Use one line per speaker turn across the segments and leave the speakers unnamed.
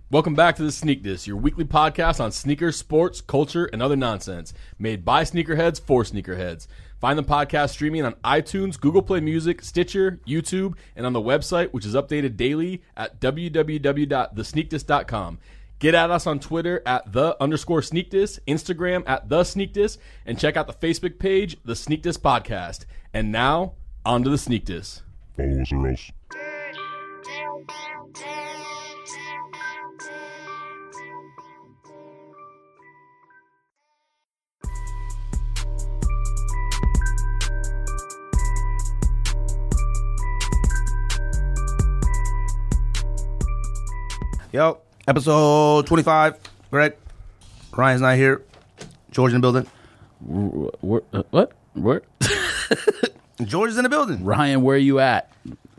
Welcome back to the Sneak Diss, your weekly podcast on sneakers, sports, culture, and other nonsense. Made by sneakerheads for sneakerheads. Find the podcast streaming on iTunes, Google Play Music, Stitcher, YouTube, and on the website, which is updated daily at www.thesneakdiss.com. Get at us on Twitter at @the_sneakdiss, Instagram at @thesneakdiss, and check out the Facebook page, The Sneak Diss Podcast. And now, on to the Sneak Diss.
Follow us or else.
Yo, episode 25. Greg, Ryan's not here. George in the building.
What? Where?
George is in the building.
Ryan, where you at?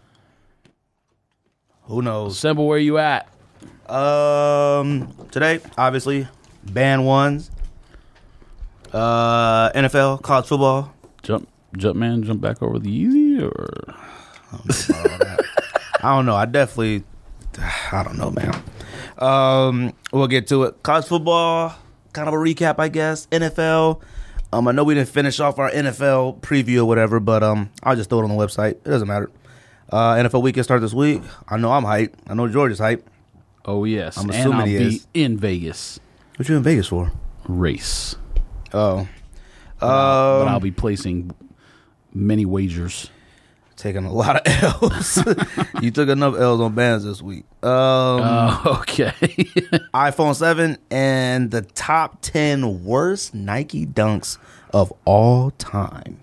Who knows?
Simple, where you at?
Today, obviously, band ones. NFL, college football.
Jump back over the easy or?
I don't know. I don't know, man. We'll get to it. College football, kind of a recap, I guess. NFL. I know we didn't finish off our NFL preview or whatever, but I'll just throw it on the website. It doesn't matter. NFL weekend start this week. I know I'm hyped. I know George is hyped.
Oh yes,
I'm assuming
and I'll
he
be
is.
in Vegas.
What you in Vegas for?
Race.
Oh,
But I'll be placing many wagers.
taking a lot of L's. You took enough L's on bands this week.
Okay.
iPhone 7 and the top 10 worst Nike dunks of all time.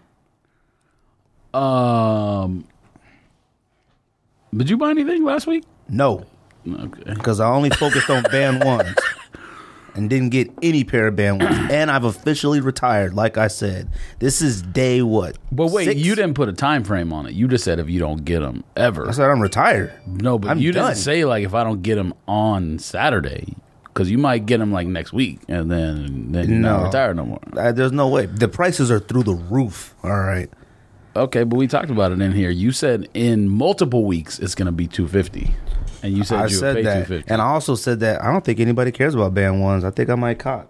Did you buy anything last week?
No,
Okay.
because I only focused on band ones and didn't get any pair of band ones. And I've officially retired, like I said. This is day what?
But wait,
6?
you didn't put a time frame on it. You just said if you don't get them ever.
I said I'm retired.
No, but
I'm
you
done.
didn't say like if I don't get them on Saturday, because you might get them like next week, and then you're not retired no more.
There's no way. The prices are through the roof. All right.
Okay, but we talked about it in here. You said in multiple weeks it's going to be $250, and you said
I
you would
said
pay
that,
$250.
and I also said that I don't think anybody cares about band ones. I think I might cop.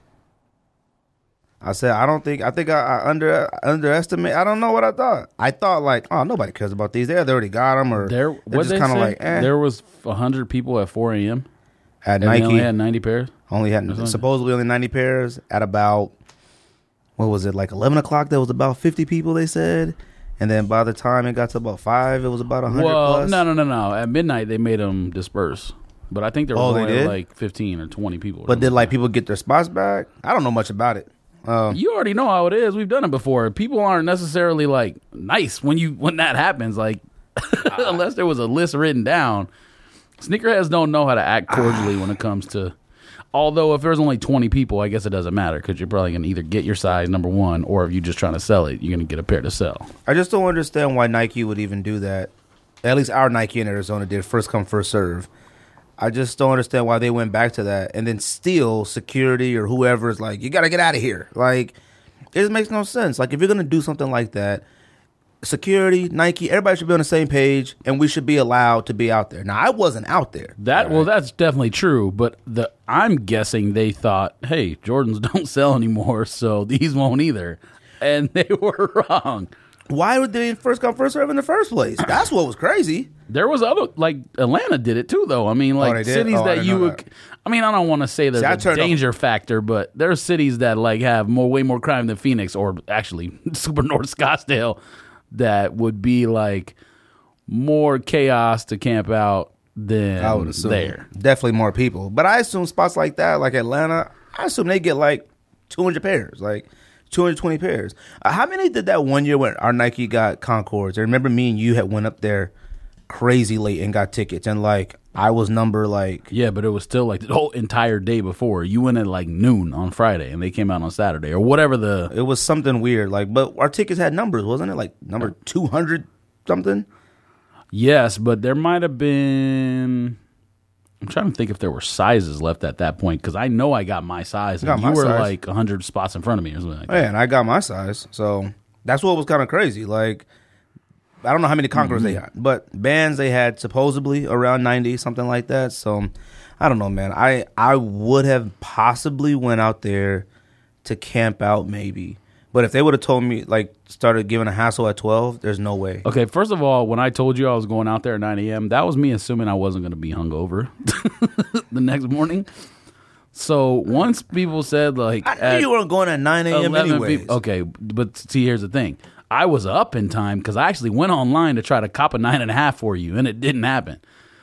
I said I don't think. I think I underestimate. I don't know what I thought. I thought like, oh, nobody cares about these. They already got them, or
There,
they're
what
just kind of like,
there was 100 people at 4 a.m.
At
and
Nike,
they only had 90 pairs.
supposedly only 90 pairs. At about what was it, like 11 o'clock? There was about 50 people. They said. And then by the time it got to about 5, it was about 100
Well,
plus.
no. At midnight they made them disperse, but I think there was
they
only
did?
like 15 or 20 people.
But did like people get their spots back? I don't know much about it.
You already know how it is. We've done it before. People aren't necessarily like nice when that happens. Like unless there was a list written down, sneakerheads don't know how to act cordially when it comes to. Although if there's only 20 people, I guess it doesn't matter because you're probably gonna either get your size, number one, or if you're just trying to sell it, you're gonna get a pair to sell.
I just don't understand why Nike would even do that. At least our Nike in Arizona did first come, first serve. I just don't understand why they went back to that. And then still security or whoever is like, you got to get out of here. Like, it just makes no sense. Like, if you're going to do something like that, security, Nike, everybody should be on the same page and we should be allowed to be out there. Now, I wasn't out there.
Well, that's definitely true. But I'm guessing they thought, hey, Jordans don't sell anymore, so these won't either. And they were wrong.
Why would they first come, first serve in the first place? That's what was crazy.
There was other, like Atlanta did it too, though. I mean, like
they did?
cities
Oh, I
that
didn't
you
know
would.
that.
I mean, I don't want to say there's
I
a
turned
danger factor, but there's cities that like have way more crime than Phoenix, or actually Super North Scottsdale, that would be like more chaos to camp out than
I would assume
there.
definitely more people. But I assume spots like that, like Atlanta, I assume they get like 200 pairs, like 220 pairs. How many did that one year when our Nike got Concords? I remember me and you had went up there crazy late and got tickets, and like I was number like
Yeah, but it was still like the whole entire day before. You went at like noon on Friday, and they came out on Saturday or whatever the.
it was something weird. Like, but our tickets had numbers, wasn't it? Like number 200 something.
Yes, but there might have been. I'm trying to think if there were sizes left at that point because I know I got my size. And
my
you were
size.
like 100 spots in front of me or something like that.
Yeah, and I got my size, so that's what was kind of crazy. Like, I don't know how many Conquerors they had, but bands they had supposedly around 90, something like that. So I don't know, man. I would have possibly went out there to camp out maybe. But if they would have told me, like, started giving a hassle at 12, there's no way.
Okay, first of all, when I told you I was going out there at 9 a.m., that was me assuming I wasn't going to be hungover the next morning. So once people said, like...
I knew you weren't going at 9 a.m. anyways.
Okay, but see, here's the thing. I was up in time because I actually went online to try to cop a 9.5 for you, and it didn't happen.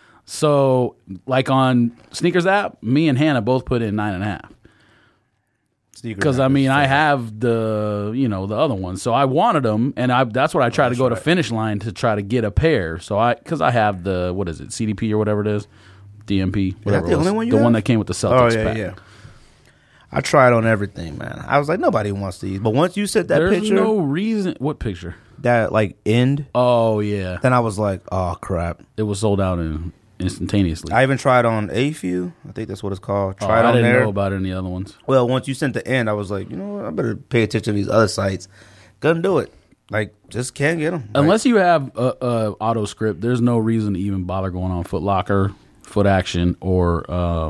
So, on Sneakers app, me and Hannah both put in 9.5. Because, I have the other one. So I wanted them, and that's what I tried to go to Finish Line to try to get a pair. So because I have the, what is it, CDP or whatever it is? DMP, whatever
the only one you
The
have?
one that came with the Celtics pack.
Yeah. I tried on everything, man. I was like, nobody wants these. But once you said that
There's
picture,
no reason. What picture?
that end,
Oh, yeah.
then I was like, oh, crap.
It was sold out instantaneously.
I even tried on AFU. I think that's what it's called. Tried
I
on
didn't
there.
know about any other ones.
Well, once you sent the end, I was like, you know what? I better pay attention to these other sites. Gonna do it. Like, just can't get them.
Unless you have a auto script, there's no reason to even bother going on Foot Locker, Foot Action, or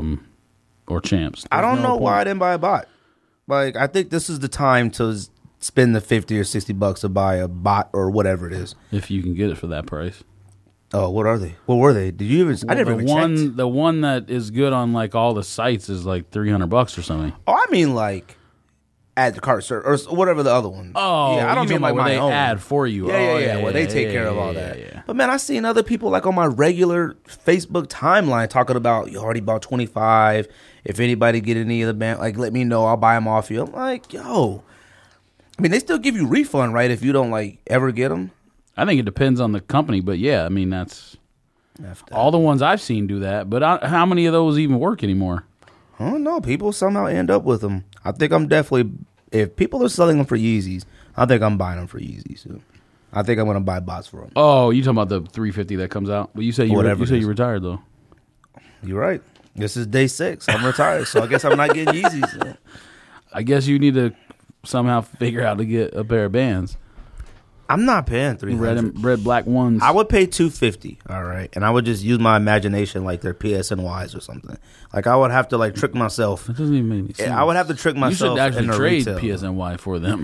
Champs.
I don't
There's no
know why I
point.
didn't buy a bot. Like, I think this is the time to spend the $50 or $60 to buy a bot or whatever it is.
If you can get it for that price.
Oh, what are they? What were they? Did you even? I never even checked.
The one that is good on like all the sites is like $300 or something.
Oh, I mean like add to cart or whatever the other one.
Oh,
yeah, I don't
you
mean
talking
like
about where
my
they
own.
add for you.
Yeah, where they take care of all that. But man, I seen other people like on my regular Facebook timeline talking about you already bought 25. If anybody get any of the band, like let me know, I'll buy them off you. I'm like, yo, I mean they still give you refund, right? If you don't like ever get them.
I think it depends on the company, but yeah, I mean that's all the ones I've seen do that. But how many of those even work anymore?
I don't know. People somehow end up with them. I think I'm definitely, if people are selling them for Yeezys, I think I'm buying them for Yeezys. So I think I'm going to buy bots for them.
Oh, you talking about the 350 that comes out? But you say you retired though.
You're right. This is day 6. I'm retired, so I guess I'm not getting Yeezys. So.
I guess you need to somehow figure out to get a pair of bands.
I'm not paying $300.
Red black ones.
I would pay $250. All right, and I would just use my imagination like they're PSNYs or something. Like I would have to like trick myself.
That doesn't even make any sense.
I would have to trick myself.
You should actually
in the
trade
retail.
PSNY for them.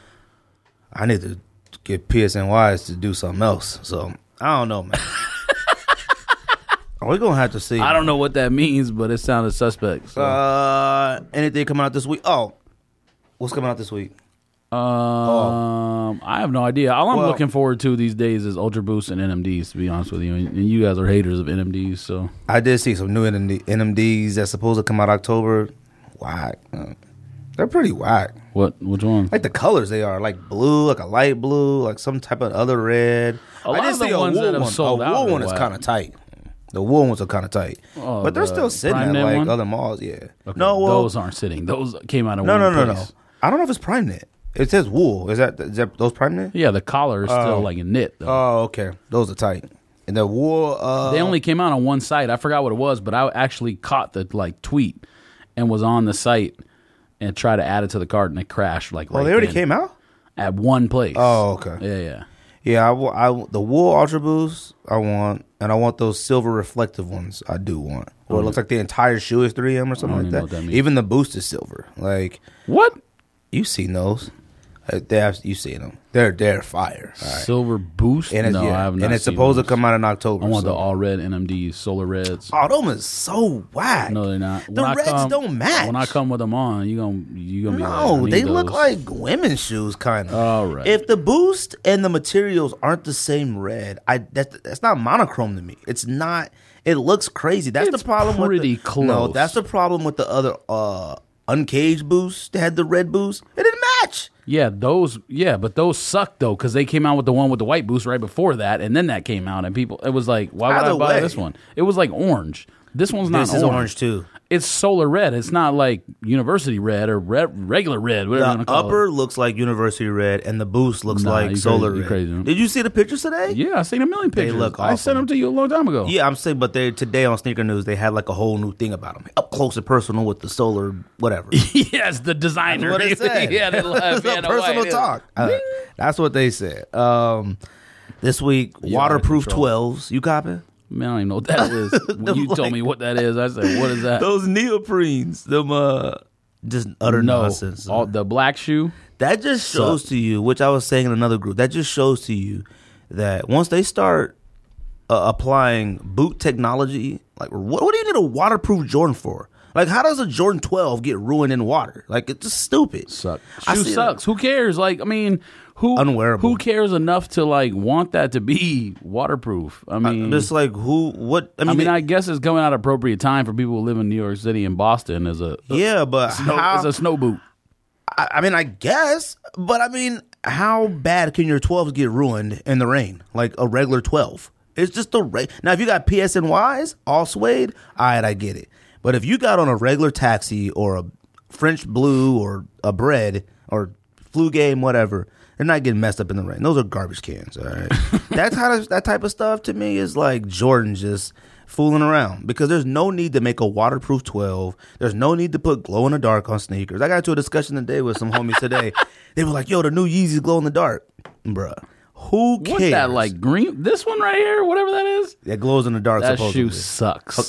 I need to get PSNYs to do something else. So I don't know, man. We're gonna have to see.
I don't know what that means, but it sounded suspect. So.
Anything coming out this week? Oh, what's coming out this week?
I have no idea. All I'm
Well-
looking forward to these days is Ultra Boost and NMDs, to be honest with you. And you guys are haters of NMDs, so.
I did see some new NMDs that's supposed to come out October. Whack. They're pretty whack.
Which one?
Like the colors they are, like blue, like a light blue, like some type of other red.
A lot of the ones that have sold out
A wool
are
one is
whack.
kind of tight. The wool ones are kind of tight,
Oh,
but they're
the
still sitting
Prime
at
Net
like
one?
other malls. Yeah.
Okay,
No, well,
those aren't sitting. Those came out of
no.
one place.
I don't know if it's Prime Net. It says wool. Is that those Prime Net?
Yeah, the collar is still like a knit, though.
Oh, okay. Those are tight. And the wool.
They only came out on one site. I forgot what it was, but I actually caught the tweet and was on the site and tried to add it to the cart, and it crashed like.
Oh, they already came out
at one place.
Oh, okay.
Yeah.
Yeah, the wool Ultra Boost I want, and I want those silver reflective ones. I do want. Or it looks like the entire shoe is 3M or something like
even know
that.
what that means.
Even the boost is silver. Like
What?
you've seen those. You've seen them. They're fire. All right.
Silver Boost?
And it's,
No, I have not.
and it's
seen
supposed
those.
to come out in October.
I want
so.
the all red NMDs, solar reds.
Oh, them is so whack.
No, they're not.
The reds don't match.
When I come with them on, you gonna be like, I
No,
need
they look
those.
like women's shoes, kind of.
All right.
If the boost and the materials aren't the same red, that's not monochrome to me. It's not. It looks crazy. That's
It's
the problem.
pretty
with the, No,
close.
that's the problem with the other uncaged boost. They had the red boost. It didn't match.
Yeah, but those suck though because they came out with the one with the white boost right before that, and then that came out, and people, it was like, why would
Either
I buy
way.
this one? It was like orange. This one's not
This is orange too.
It's solar red. It's not like university red or regular red. Whatever you
The
want to call
upper
it.
looks like university red, and the boost looks
Nah,
like
you
solar
crazy- you
red.
crazy, man.
Did you see the pictures today?
Yeah, I seen a million pictures.
look
I sent
awesome.
them to you a long time ago.
Yeah, I'm saying, but today on Sneaker News they had like a whole new thing about them, up close and personal with the solar whatever.
Yes, the designer.
That's what it said.
Yeah, they love
It's a personal talk. That's what they said. The This week,
You're out of
waterproof
control.
12s. You copy?
Man, I don't even know what that is. When you told me what that is, I said, "What is that?"
Those neoprenes, them just utter nonsense.
The black shoe.
That just shows to you, which I was saying in another group, that just shows to you that once they start applying boot technology, like what do you need a waterproof Jordan for? Like, how does a Jordan 12 get ruined in water? Like, it's just stupid.
Shoe sucks. Who cares? Like, I mean,
Unwearable.
who cares enough to like want that to be waterproof? I mean,
just like what? I mean,
I guess it's coming at an appropriate time for people who live in New York City and Boston as a
but
as a snow boot.
I mean, I guess, but I mean, how bad can your 12s get ruined in the rain? Like a regular 12. It's just the rain. Now, if you got PSNYs, all suede, all right, I get it. But if you got on a regular taxi or a French blue or a bread or flu game, whatever, they're not getting messed up in the rain. Those are garbage cans, all right? That type of stuff to me is like Jordan just fooling around because there's no need to make a waterproof 12. There's no need to put glow in the dark on sneakers. I got into a discussion today with some homies today. They were like, yo, the new Yeezys glow in the dark. Bruh. Who cares?
What's that, like green? This one right here, whatever that is?
That glows in the dark,
That
supposedly.
shoe sucks.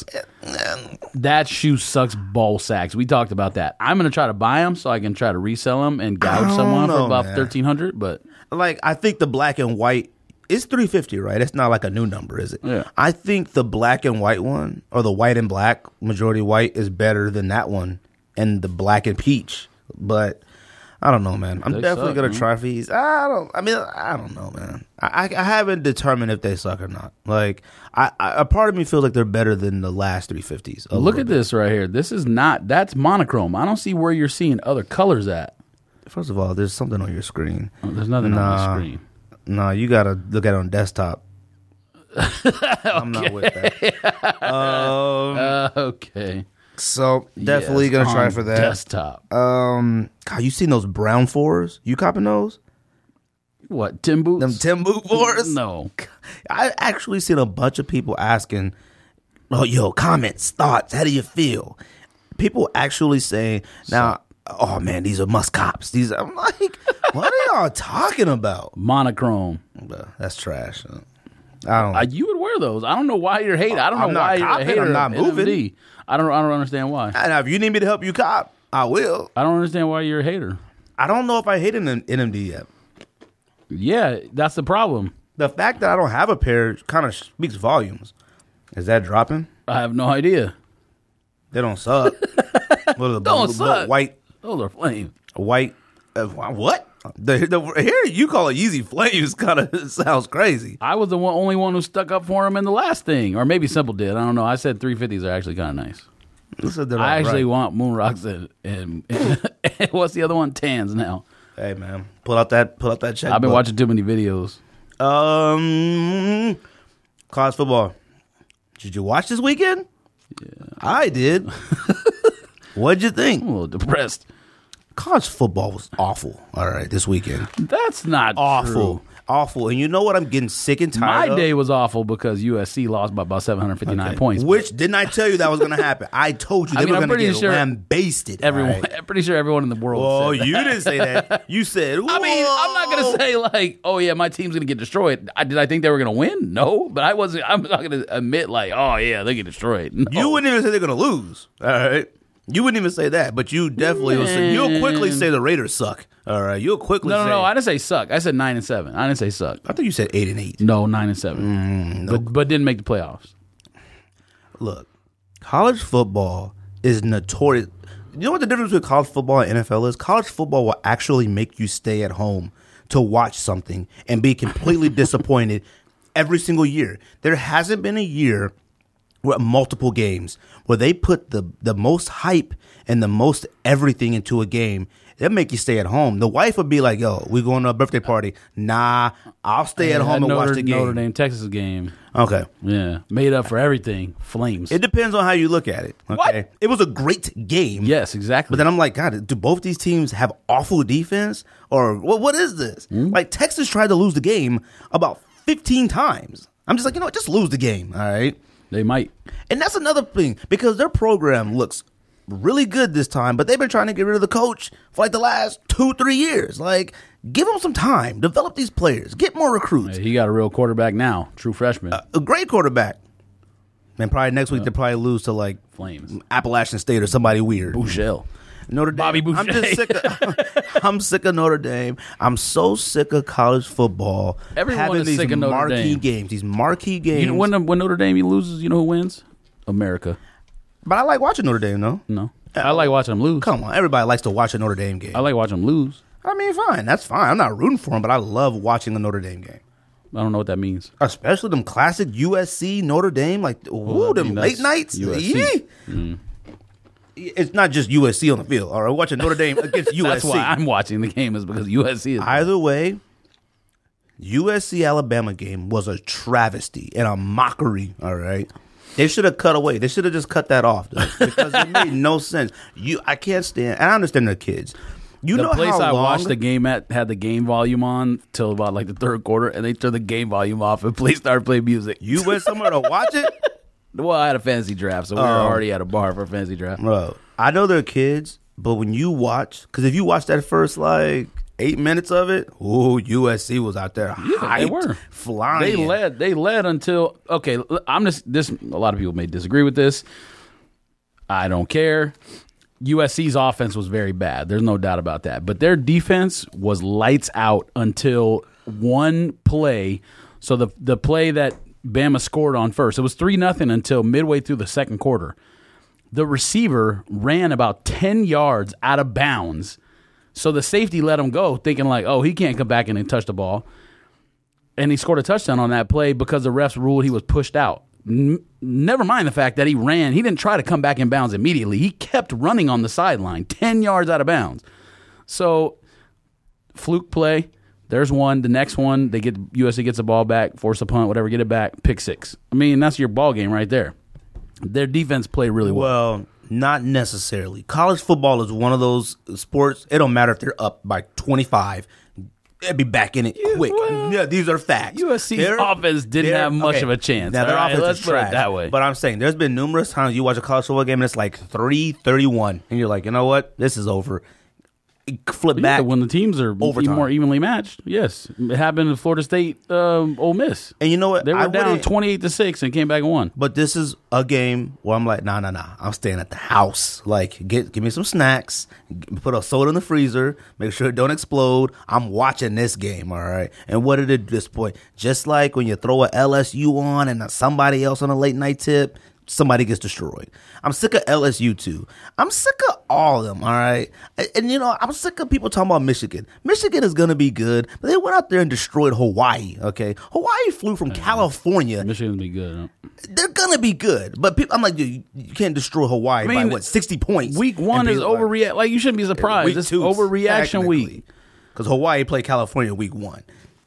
That shoe sucks ball sacks. We talked about that. I'm going to try to buy them so I can try to resell them and gouge someone for about $1,300. But
like, I think the black and white, it's $350, right? It's not like a new number, is it?
Yeah.
I think the black and white one, or the white and black, majority white, is better than that one and the black and peach. But I don't know, man. I'm
They
definitely
suck,
gonna
man.
try these. I don't know, man. I haven't determined if they suck or not. Like, a part of me feels like they're better than the last 350s.
look at this right here. This is not, that's monochrome. I don't see where you're seeing other colors at.
First of all, there's something on your screen.
Oh, there's nothing on the screen.
No, you gotta look at it on desktop. I'm not with that.
Okay.
So definitely
Yes,
gonna try
on
for that.
Desktop.
God, you seen those brown 4s? You copping those?
What, Tim boots?
Them Tim Boot 4s?
No.
I actually seen a bunch of people asking, "Oh, yo, comments, thoughts. How do you feel?" People actually saying, "Now, oh man, these are must cops." These, I'm like, what are y'all talking about?
Monochrome.
That's trash. I don't.
You would wear those. I don't know why you're hating. I don't
I'm
know
not
why you're a
copping.
hater.
I'm not
of
moving.
NMD. I don't understand why.
Now, if you need me to help you cop, I will.
I don't understand why you're a hater.
I don't know if I hate an NMD yet.
Yeah, that's the problem.
The fact that I don't have a pair kind of speaks volumes. Is that dropping?
I have no idea.
They don't suck. What are the
Don't suck.
White.
Those are flames.
What? Here you call it Yeezy Flames kind of sounds crazy.
I was the only one who stuck up for him in the last thing, or maybe Simple did. I don't know. I said 350s are actually kind of nice. I actually want Moon Rocks and what's the other one? Tans now.
Hey man, pull out that check.
I've been watching too many videos.
College football. Did you watch this weekend? Yeah, I did. What'd you think?
I'm a little depressed.
College football was awful. All right, this weekend.
That's not
Awful.
true.
Awful. And you know what I'm getting sick and tired
My
of?
day was awful because USC lost by about 759 points.
Which didn't I tell you that was going to happen? I told you they were
I'm
going to
pretty
get
sure
lambasted.
Everyone,
all right?
I'm pretty sure everyone in the world.
Oh,
said that.
you didn't say that. You said,
I mean, I'm not going to say like, oh yeah, my team's going to get destroyed. Did I think they were going to win? No, but I'm not going to admit like, oh yeah, they get destroyed. No.
You wouldn't even say they're going to lose. All right. You wouldn't even say that, but you definitely will say, you'll quickly say the Raiders suck. All right. You'll quickly say.
No. I didn't say suck. I said 9-7. I didn't say suck.
I think you said 8-8.
No, 9-7. But didn't make the playoffs.
Look, college football is notorious. You know what the difference between college football and NFL is? College football will actually make you stay at home to watch something and be completely disappointed every single year. There hasn't been a year where multiple games where they put the most hype and the most everything into a game. They'll make you stay at home. The wife would be like, yo, we going to a birthday party. Nah, I'll stay at home and watch the game.
Notre Dame, Texas game.
Okay.
Yeah. Made up for everything. Flames.
It depends on how you look at it. Okay?
What?
It was a great game.
Yes, exactly.
But then I'm like, God, do both these teams have awful defense? Or what is this? Like, Texas tried to lose the game about 15 times. I'm just like, you know what? Just lose the game, all right?
They might.
And that's another thing, because their program looks really good this time, but they've been trying to get rid of the coach for like the last 2-3 years. Like, Give them some time. Develop these players. Get more recruits.
He got a real quarterback now, true freshman.
A great quarterback. And probably next week they'll probably lose to like
Flames,
Appalachian State or somebody weird.
Bouchel.
Notre Dame.
Bobby Boucher.
I'm just sick of I'm sick of Notre Dame. I'm so sick of college football.
Everyone
having
is
these
sick of Notre
marquee
Dame.
games. These marquee games.
You know, when Notre Dame loses, you know who wins? America.
But I like watching Notre Dame though.
No. I like watching them lose.
Come on, everybody likes to watch a Notre Dame game.
I like watching them lose.
I mean, fine, that's fine. I'm not rooting for them, but I love watching a Notre Dame game.
I don't know what that means.
Especially them classic USC, Notre Dame, like them late nights.
USC.
It's not just USC on the field. All right, watching Notre Dame against USC.
That's why I'm watching the game, is because USC is.
Either way, USC Alabama game was a travesty and a mockery. All right, they should have cut away. They should have just cut that off dude, because it made no sense. I can't stand. And I understand they're kids. You
the
know
place
how
I
long
watched the game at had the game volume on till about like the third quarter, and they turned the game volume off and started playing music.
you went somewhere to watch it.
Well, I had a fantasy draft, so we were already at a bar for a fantasy draft.
Bro, I know they're kids, but when you watch, because if you watch that first like 8 minutes of it, USC was out there hyped,
they were
flying.
They led until okay. I'm just this. A lot of people may disagree with this. I don't care. USC's offense was very bad. There's no doubt about that. But their defense was lights out until one play. So the play that Bama scored on first, it was 3-0 until midway through the second quarter. The receiver ran about 10 yards out of bounds. So the safety let him go, thinking like, oh, he can't come back in and touch the ball. And he scored a touchdown on that play because the refs ruled he was pushed out. Never mind the fact that he ran. He didn't try to come back in bounds immediately. He kept running on the sideline, 10 yards out of bounds. So, fluke play. There's one. The next one, USC gets the ball back, force a punt, whatever, get it back, pick six. I mean, that's your ball game right there. Their defense played really well.
Well, not necessarily. College football is one of those sports. It don't matter if they're up by 25. They'd be back in it quick.
well,
Yeah, these are facts.
USC's offense didn't have much of a chance.
Now, their
All right,
offense
let's
is
put it
trash.
that way.
But I'm saying there's been numerous times you watch a college football game and it's like 3-31. And you're like, you know what? This is over. Flip back.
When the teams are
overtime.
more evenly matched, yes. It happened in Florida State, Ole Miss.
And you know what?
They were down
wouldn't-
28-6 and came back and won.
But this is a game where I'm like, nah. I'm staying at the house. Like, give me some snacks, put a soda in the freezer, make sure it don't explode. I'm watching this game, all right? And what did it at this point? Just like when you throw a LSU on and somebody else on a late night tip, somebody gets destroyed. I'm sick of LSU too. I'm sick of all of them, all right? And you know, I'm sick of people talking about Michigan. Michigan is going to be good, but they went out there and destroyed Hawaii, okay? Hawaii flew from California.
Michigan's be good. Huh?
They're gonna be good, but I'm like, dude, you can't destroy Hawaii by what 60 points.
Week one is overreact. Like, you shouldn't be surprised.
Week
It's
two,
overreaction week.
because Hawaii played California week one.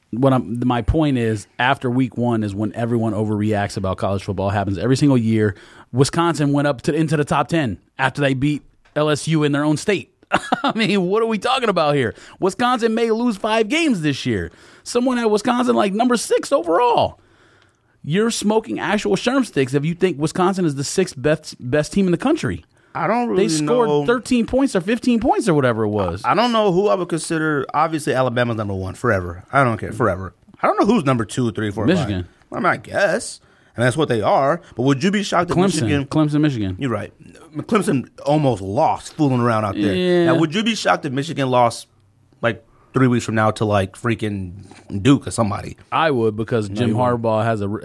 My point is, after week one is when everyone overreacts about college football. It happens every single year. Wisconsin went up into the top 10 after they beat LSU in their own state. I mean, what are we talking about here? Wisconsin may lose 5 games this year. Someone had Wisconsin like number 6 overall. You're smoking actual sherm sticks if you think Wisconsin is the 6th best team in the country.
I don't really
They scored
know.
13 points or 15 points or whatever it was.
I don't know who I would consider. Obviously, Alabama's number one forever. I don't care forever. I don't know who's number 2, 3, 4,
Michigan.
5. I mean, I guess, and that's what they are. But would you be shocked that Michigan?
Clemson, Michigan.
You're right. Clemson almost lost fooling around out there.
Yeah.
Now, would you be shocked if Michigan lost like 3 weeks from now to like freaking Duke or somebody?
I would, because Jim Harbaugh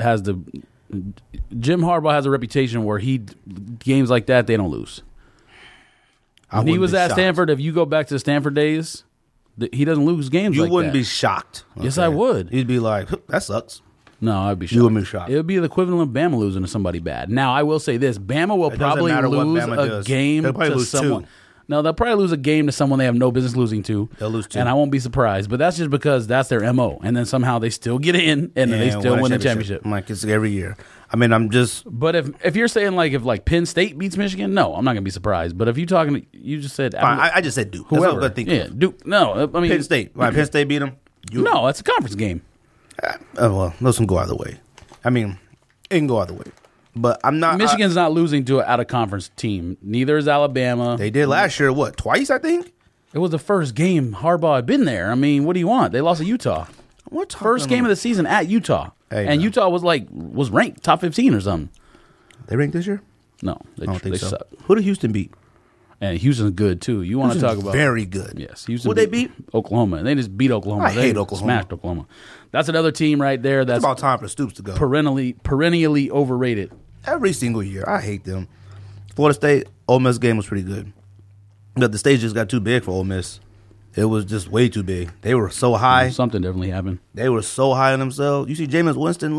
has a reputation where games like that they don't lose. When he was at Stanford, if you go back to the Stanford days, he doesn't lose games.
You
like
wouldn't
that.
be shocked.
Yes, I would.
You'd be like, that sucks.
No, I'd be shocked.
You would be shocked.
It would be the equivalent of Bama losing to somebody bad. Now, I will say this: Bama will
It doesn't
probably
matter what
lose
Bama
a
does.
game
They'll probably
to
lose
someone.
2.
No, they'll probably lose a game to someone they have no business losing to.
They'll lose 2.
And I won't be surprised. But that's just because that's their MO. And then somehow they still get in, and then they still win the championship.
I'm like, it's every year. I mean, I'm just.
But if you're saying if Penn State beats Michigan, no, I'm not gonna be surped. But if you just said
Fine, I just said Duke.
whoever,
That's what I think.
yeah, Duke. No, I mean
Penn State. Right, Penn State beat them.
No, it's a conference game.
Well, those can go either way. I mean, it can go either way. But I'm not.
Michigan's not losing to an out of conference team. Neither is Alabama.
They did last year. What, twice? I think.
It was the first game Harbaugh had been there. I mean, what do you want? They lost to Utah. First game of the season at Utah.
Hey,
and
man.
Utah was ranked top 15 or something.
They ranked this year?
No, they
I don't think so.
suck.
Who did Houston beat?
And Houston's good too. You want to talk about
very good.
Yes, Houston.
Who they beat?
Oklahoma, and they just beat Oklahoma.
I hate Oklahoma.
Smashed Oklahoma. That's another team right there. That's
It's about time for Stoops to go.
perennially overrated.
Every single year, I hate them. Florida State, Ole Miss game was pretty good, but the stage just got too big for Ole Miss. It was just way too big. They were so high.
Something definitely happened.
They were so high on themselves. You see Jameis Winston,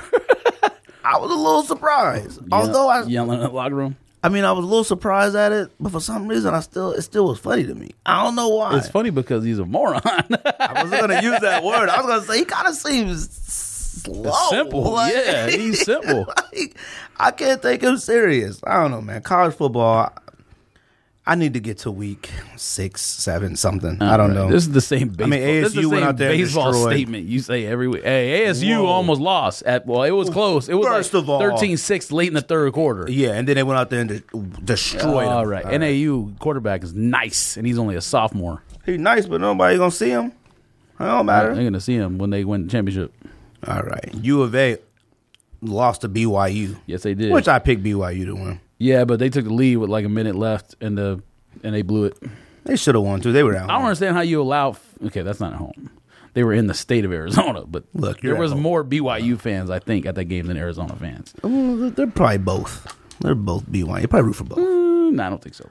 I was a little surprised. Although
yelling in the locker room.
I was a little surprised at it, but for some reason, it still was funny to me. I don't know why.
It's funny because he's a moron.
I wasn't going to use that word. I was going to say he kind of seems slow.
Simple. Yeah, he's simple.
I can't take him serious. I don't know, man. College football, I need to get to week 6, 7, something. I don't know.
This is the same baseball.
ASU
this is the same
went out there and
baseball
destroyed.
statement you say every week. Hey, ASU
Whoa.
almost lost. It was close. It was
First of all-
13-6 late in the third quarter.
Yeah, and then they went out there and destroyed him.
All right. NAU quarterback is nice, and he's only a sophomore.
He's nice, but nobody going to see him. It don't matter.
They're going to see him when they win the championship.
All right. U of A lost to BYU.
Yes, they did.
Which I picked BYU to win.
Yeah, but they took the lead with like a minute left, and they blew it.
They should have won, too. They were down.
I don't understand how you allow. Okay, that's not at home. They were in the state of Arizona, but
Look, you're
there was
at home.
more BYU fans, I think, at that game than Arizona fans.
They're probably both. They're both BYU. You probably root for both.
No, I don't think so.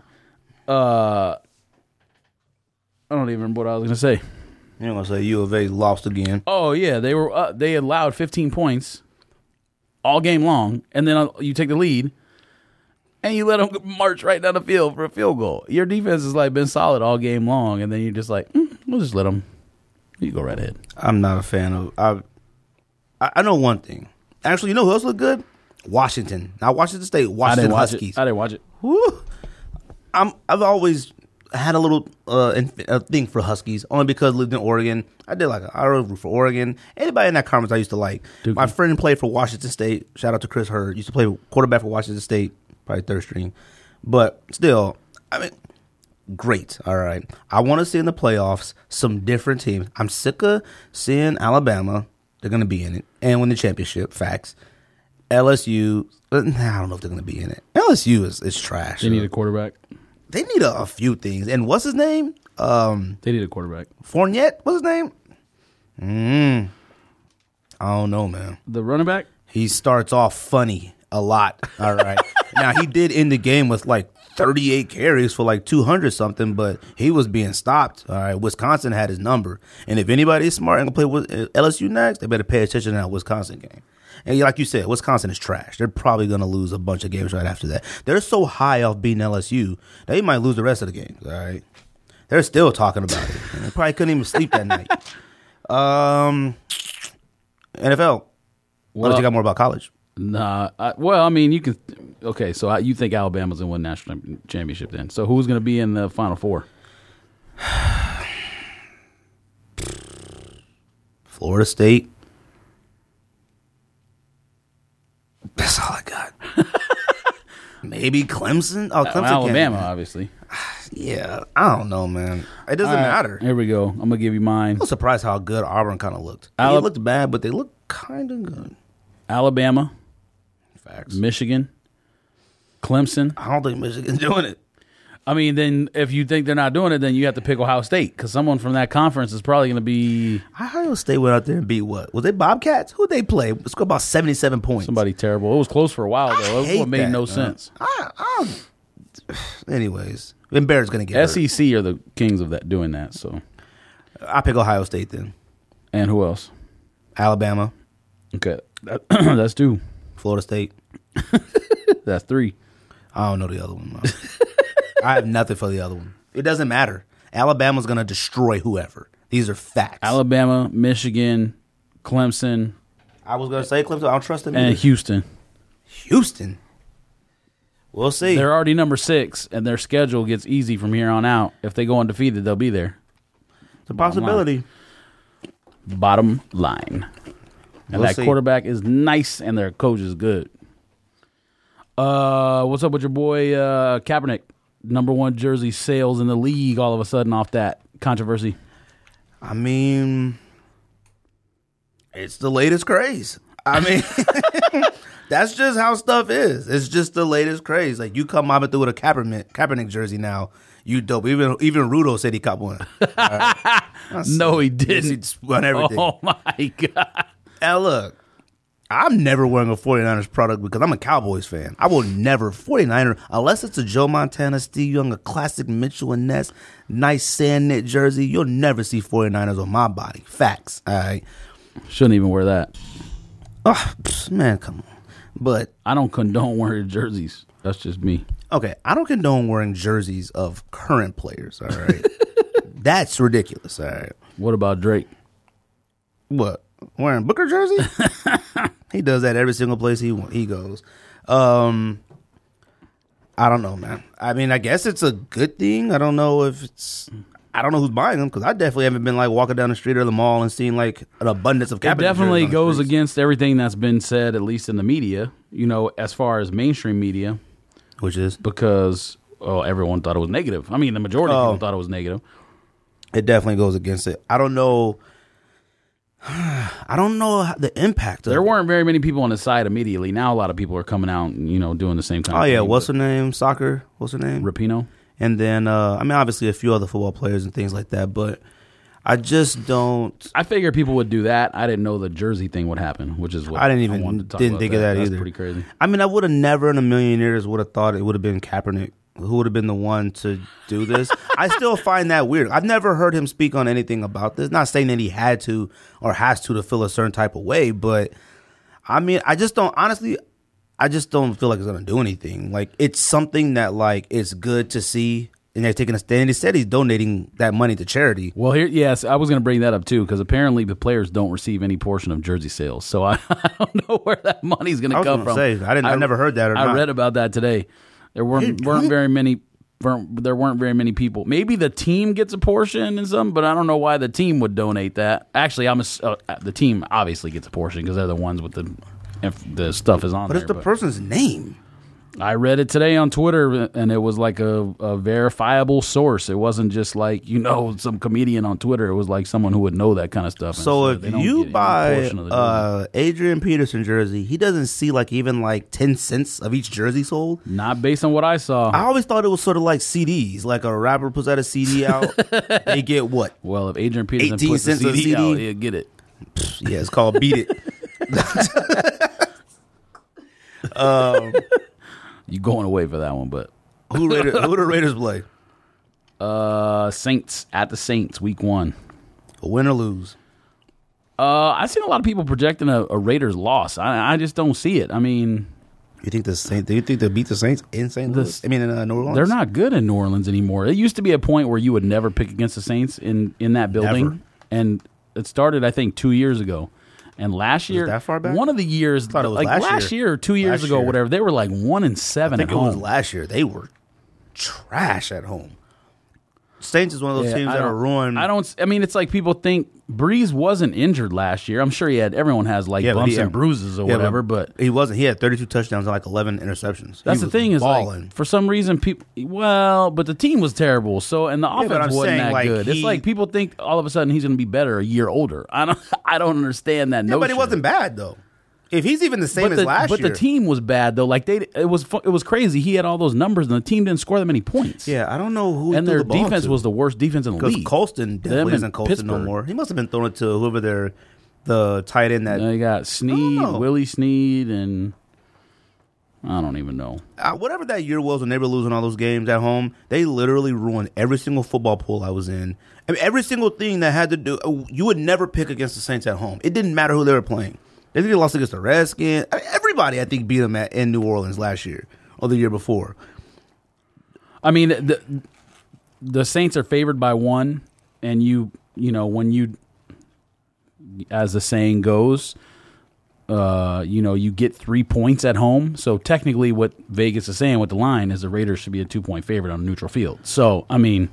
I don't even remember what I was going to say.
You're going to say U of A lost again.
Oh yeah, they allowed 15 points all game long, and then you take the lead, and you let them march right down the field for a field goal. Your defense has been solid all game long, and then you're just like, we'll just let them. You go right ahead.
I'm not a fan of. I know one thing. Actually, you know who else looked good? Washington. Not Washington State. Washington Huskies.
I didn't watch it.
Woo. I've always had a little a thing for Huskies, only because I lived in Oregon. I root for Oregon. Anybody in that conference I used to like.
Duke.
My friend played for Washington State. Shout out to Chris Hurd. Used to play quarterback for Washington State, probably third string. But still, great. All right. I want to see in the playoffs some different teams. I'm sick of seeing Alabama. They're going to be in it and win the championship. Facts. LSU. I don't know if they're going to be in it. LSU is trash.
They need a quarterback.
They need a few things. And what's his name?
They need a quarterback.
Fournette? What's his name? I don't know, man.
The running back?
He starts off funny a lot. All right. Now, he did end the game with 38 carries for 200 something, but he was being stopped. All right. Wisconsin had his number. And if anybody's smart and going to play with LSU next, they better pay attention to that Wisconsin game. And like you said, Wisconsin is trash. They're probably going to lose a bunch of games right after that. They're so high off beating LSU, they might lose the rest of the games. All right. They're still talking about it. And they probably couldn't even sleep that night. NFL. Well, you got more about college.
Nah. You can. Okay, so you think Alabama's going to win national championship then? So who's going to be in the Final Four?
Florida State. That's all I got. Maybe Clemson. Oh, Clemson.
Alabama,
can't.
obviously.
Yeah, I don't know, man. It doesn't matter.
Here we go. I'm going to give you mine.
I'm surprised how good Auburn kind of looked. They looked bad, but they looked kind of good.
Alabama.
Facts.
Michigan. Clemson.
I don't think Michigan's doing it.
Then if you think they're not doing it, then you have to pick Ohio State because someone from that conference is probably going to be
Ohio State went out there and beat what? Was they Bobcats? Who'd they play? Scored about 77 points.
somebody terrible. It was close for a while, though. It made no sense.
Anyways, and Bears going to get hurt.
SEC are the kings of doing that. So,
I pick Ohio State then.
and who else?
Alabama,
Okay, that's 2.
Florida State.
That's 3.
I don't know the other one. No. I have nothing for the other one. It doesn't matter. Alabama's going to destroy whoever. These are facts.
Alabama, Michigan, Clemson,
I was going to say Clemson. I don't trust them.
and
either.
Houston.
Houston. We'll see.
They're already number 6, and their schedule gets easy from here on out. If they go undefeated, they'll be there.
It's a possibility.
Bottom line. And
We'll
that
see.
quarterback is nice, and their coach is good. What's up with your boy Kaepernick? number one jersey sales in the league all of a sudden off that controversy?
I mean, it's the latest craze. I mean, that's just how stuff is. It's just the latest craze. Like, you come out through with a Kaepernick jersey now, you dope. Even Rudo said he caught one. Right.
No, he didn't.
He spun everything.
Oh, my God.
And look, I'm never wearing a 49ers product because I'm a Cowboys fan. I will never 49er unless it's a Joe Montana, Steve Young, a classic Mitchell and Ness, nice sand knit jersey. You'll never see 49ers on my body. Facts. All right.
Shouldn't even wear that.
Oh, man, come on. But
I don't condone wearing jerseys. That's just me.
okay, I don't condone wearing jerseys of current players. All right. That's ridiculous. All right.
What about Drake?
What? Wearing Booker jersey? He does that every single place he goes. I don't know, man. I mean, I guess it's a good thing. I don't know who's buying them because I definitely haven't been like walking down the street or the mall and seeing like an abundance of Kaepernick.
It definitely
jerseys on the
goes
streets.
against everything that's been said, at least in the media, as far as mainstream media,
Which is?
because everyone thought it was negative. I mean, the majority of people thought it was negative.
It definitely goes against it. I don't know. I don't know the impact of
There
it.
weren't very many people on the side immediately. Now a lot of people are coming out and, doing the same kind
Oh,
of thing.
yeah. What's her name? Soccer? What's her name?
Rapinoe?
And then, I mean, obviously a few other football players and things like that, but I just don't.
I figured people would do that. I didn't know the jersey thing would happen, which is what
I didn't
wanted to talk
didn't
about
think of that
That's
either.
pretty crazy.
I mean, I would have never in a million years would have thought it would have been Kaepernick who would have been the one to do this. I still find that weird. I've never heard him speak on anything about this. Not saying that he had to or has to feel a certain type of way, but I mean, I just don't feel like it's going to do anything. Like, it's something that like it's good to see. And they're taking a stand. He said he's donating that money to charity.
Well, yes, I was going to bring that up too, because apparently the players don't receive any portion of jersey sales. So I don't know where that money's going to come from.
I never heard that.
I read about that today. There weren't very many people. Maybe the team gets a portion and something, but I don't know why the team would donate that. Actually, the team obviously gets a portion because they're the ones with if the stuff is on
But
there.
it's the person's name.
I read it today on Twitter, and it was like a verifiable source. It wasn't just like, some comedian on Twitter. It was like someone who would know that kind of stuff.
So if
they don't
you
get any
buy
portion of the jersey.
Adrian Peterson jersey, he doesn't see like even like 10 cents of each jersey sold.
Not based on what I saw.
I always thought it was sort of like CDs. Like a rapper puts out a CD out, they get what?
Well, if Adrian Peterson
18
puts the
cents a
CD out,
CD?
he'll get it.
Yeah, it's called Beat It.
You going away for that one, but
Who the Raiders play?
Saints at the Saints, week 1.
Win or lose?
I've seen a lot of people projecting a Raiders loss. I just don't see it. I mean,
Do you think they'll beat the Saints in St. Louis? In New Orleans?
they're not good in New Orleans anymore. It used to be a point where you would never pick against the Saints in that building.
Never.
And it started, I think, 2 years ago. And last year,
that far back?
one of the years,
thought it was
like
last
last
year.
year or 2 years
Last
ago,
year.
whatever, they were like 1-7
I think
at
it was
home.
last year. They were trash at home. Saints is one of those
Yeah,
teams that are ruined.
I mean, it's like people think Breeze wasn't injured last year. I'm sure everyone has like bumps and bruises or whatever, but
he wasn't. He had 32 touchdowns and like 11 interceptions.
that's
He
the thing
was
is
balling.
like for some reason people but the team was terrible. So and the
but
offense
I'm
wasn't
saying,
that
like,
good. It's like people think all of a sudden he's going to be better a year older. I don't understand that notion.
But it wasn't bad though. If he's even the same as last year,
but the team was bad though. Like it was crazy. He had all those numbers and the team didn't score that many points.
yeah, I don't know who.
and
he threw
their
the ball
defense
to.
was the worst defense in the
because
league.
Colston definitely
Them
isn't
and
Colston no
Pittsburgh.
more. He must have been throwing it to whoever the tight end that
You got Snead,
know.
Willie Snead, and I don't even know.
whatever that year was when they were losing all those games at home. They literally ruined every single football pool I was in. I mean, every single thing that had to do. You would never pick against the Saints at home. It didn't matter who they were playing. They think they lost against the Redskins. I mean, everybody, I think, beat them in New Orleans last year or the year before.
I mean, the Saints are favored by 1, and when you, as the saying goes, you get 3 points at home. So technically, what Vegas is saying with the line is the Raiders should be a 2-point favorite on a neutral field. So I mean,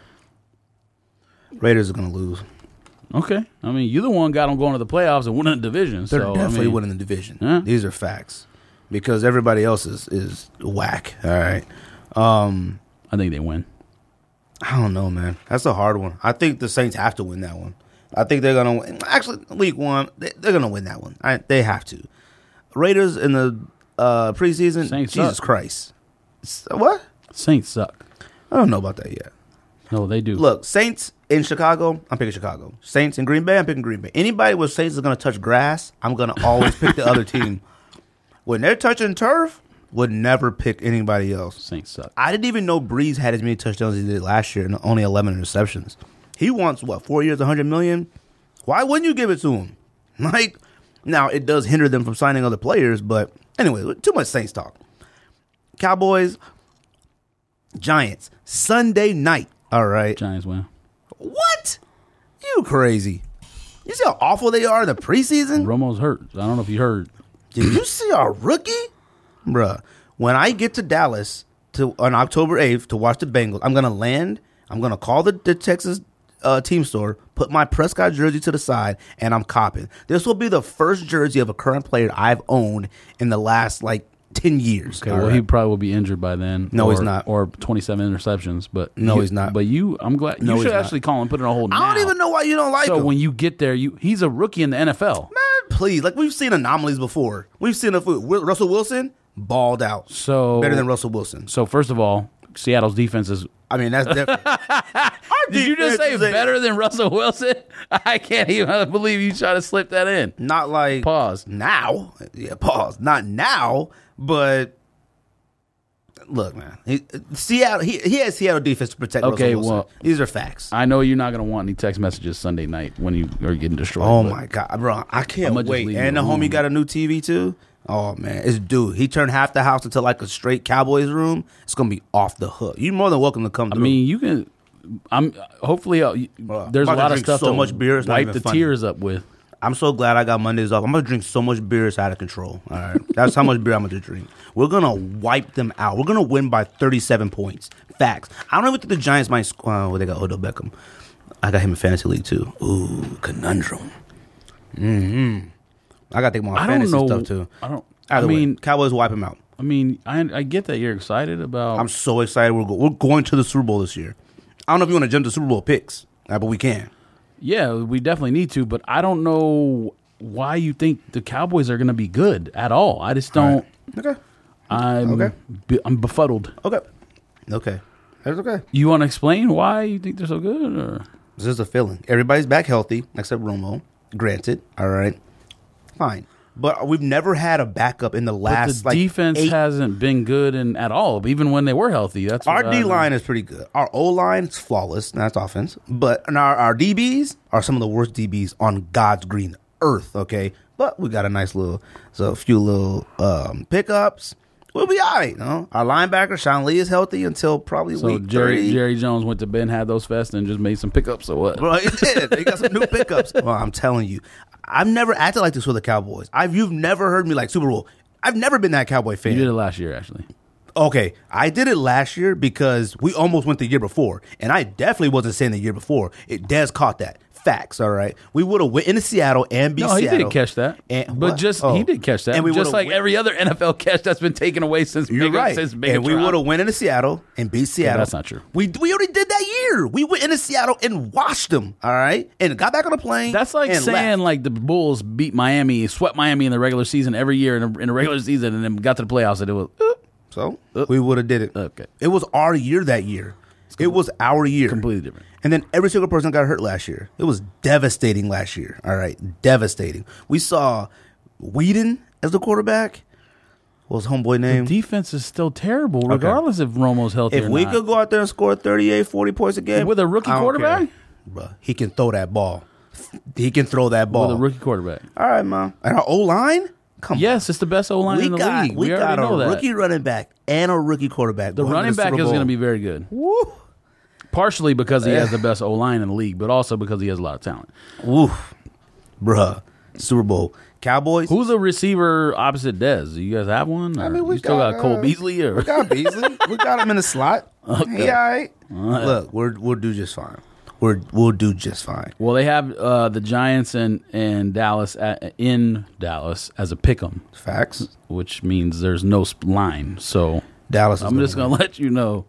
Raiders are going to lose.
okay. I mean, you're the one got them going to the playoffs and winning the division.
They're
so
definitely
I mean,
winning the division.
Yeah.
These are facts because everybody else is whack. All right.
I think they win.
I don't know, man. That's a hard one. I think the Saints have to win that one. I think they're going to win. Actually, week one, they're going to win that one. They have to. Raiders in the preseason,
Saints
Jesus
suck.
Christ. What?
Saints suck.
I don't know about that yet.
No, they do.
Look, Saints in Chicago, I'm picking Chicago. Saints in Green Bay, I'm picking Green Bay. Anybody with Saints is going to touch grass, I'm going to always pick the other team. When they're touching turf, would never pick anybody else.
Saints suck.
I didn't even know Breeze had as many touchdowns as he did last year and only 11 interceptions. He wants, 4 years, $100 million? Why wouldn't you give it to him? Like, now, it does hinder them from signing other players, but anyway, too much Saints talk. Cowboys, Giants, Sunday night. All right.
Giants win.
What? You crazy. You see how awful they are in the preseason?
Romo's hurt. I don't know if you heard.
Did you see our rookie? Bruh, when I get to Dallas on October 8th to watch the Bengals, I'm going to land. I'm going to call the Texas team store, put my Prescott jersey to the side, and I'm copping. This will be the first jersey of a current player I've owned in the last, 10 years.
Okay, well, he probably will be injured by then.
No, he's not.
Or 27 interceptions. But
No, he's not.
But I'm glad.
No,
You should
he's not.
actually call him, put it on hold now.
I don't even know why you don't like
So
him.
when you get there, he's a rookie in the NFL.
Man, please. We've seen anomalies before. We've seen Russell Wilson balled out.
So
Better than Russell Wilson.
So first of all, Seattle's defense is.
I mean, that's different.
Did you just say better than Russell Wilson? I can't even believe you try to slip that in.
Not like
Pause.
now. Yeah, pause. Not now, but look, man. Seattle. He has Seattle defense to protect
Okay,
Russell Wilson.
well,
These are facts.
I know you're not going to want any text messages Sunday night when you are getting destroyed.
Oh
but
my god, bro! I can't
I'ma just
wait.
leave
And
you
the
alone.
homie got a new TV too. Oh man, it's dude. He turned half the house into a straight Cowboys room. It's gonna be off the hook. You're more than welcome to come
I
through.
mean, you can. Hopefully there's
I'm
a
about
lot
to
of
drink
stuff
so
to
much beer, it's not
wipe
even
the
funny.
tears up with.
I'm so glad I got Mondays off. I'm gonna drink so much beer it's out of control. All right, that's how much beer I'm gonna drink. We're gonna wipe them out. We're gonna win by 37 points. Facts. I don't even think the Giants might. They got Odell Beckham. I got him in fantasy league too. Ooh, conundrum. I gotta think more
I don't
fantasy
know.
stuff too.
I mean,
Cowboys wipe him out.
I get that you're excited about.
I'm so excited. We're going to the Super Bowl this year. I don't know if you want to jump to Super Bowl picks, but we can.
Yeah, we definitely need to, but I don't know why you think the Cowboys are going to be good at all. I just don't.
Okay.
I'm befuddled.
Okay. That's okay.
You want to explain why you think they're so good? Or?
This is a feeling. Everybody's back healthy except Romo. Granted. All right. Fine. But we've never had a backup in the last
But the defense hasn't been good at all, even when they were healthy. That's
Our
what
D line is pretty good. Our O line is flawless. That's offense. But our DBs are some of the worst DBs on God's green earth. Okay, but we got a few little pickups. We'll be all right. You know? Our linebacker Sean Lee is healthy until probably
So
week 30.
Jerry Jones went to bed, had those fests, and just made some pickups or what?
Bro, he did. He got some new pickups. Well, I'm telling you, I've never acted like this with the Cowboys. You've never heard me like Super Bowl. I've never been that Cowboy fan.
You did it last year, actually.
Okay, I did it last year because we almost went the year before, and I definitely wasn't saying the year before. Des caught that. Facts, all right. We would have went into Seattle and beat
No, he
Seattle.
did catch that. He did catch that.
And we
just
would've
like every other NFL catch that's been taken away since
You're right.
Since
And we would have went into Seattle and beat Seattle.
that's not true.
We already did that year. We went into Seattle and washed them, all right? And got back on the plane.
That's like
and
saying
left.
like the Bulls beat Miami, swept Miami in the regular season every year in the regular season, and then got to the playoffs and it was
So, we would have did it.
Okay.
It was our year that year. It was our year.
completely different.
And then every single person got hurt last year. It was devastating last year. All right. Devastating. We saw Whedon as the quarterback. What was homeboy name?
The defense is still terrible, regardless if Romo's healthy
If
or
we
not.
could go out there and score 38, 40 points a game.
With a rookie
I don't
quarterback?
care. Bruh, he can throw that ball. He can throw that ball.
With a rookie quarterback.
All right, man. And our O-line? Come
Yes, it's the best O-line
on.
in the league.
We got
already
a
know that.
rookie running back and a rookie quarterback.
The running back is going to be very good.
Woo.
Partially because he has the best O-line in the league, but also because he has a lot of talent.
Woof. Bruh. Super Bowl. Cowboys?
Who's the receiver opposite Dez? Do you guys have one? Or
we
you still got Cole Beasley? Or?
We got Beasley. We got him in the slot.
Okay.
He all right. Look, we'll do just fine. We'll do just fine.
Well, they have the Giants and Dallas in Dallas as a pick'em,
Facts.
which means there's no line. So
Dallas is
I'm just
gonna
going to let you know.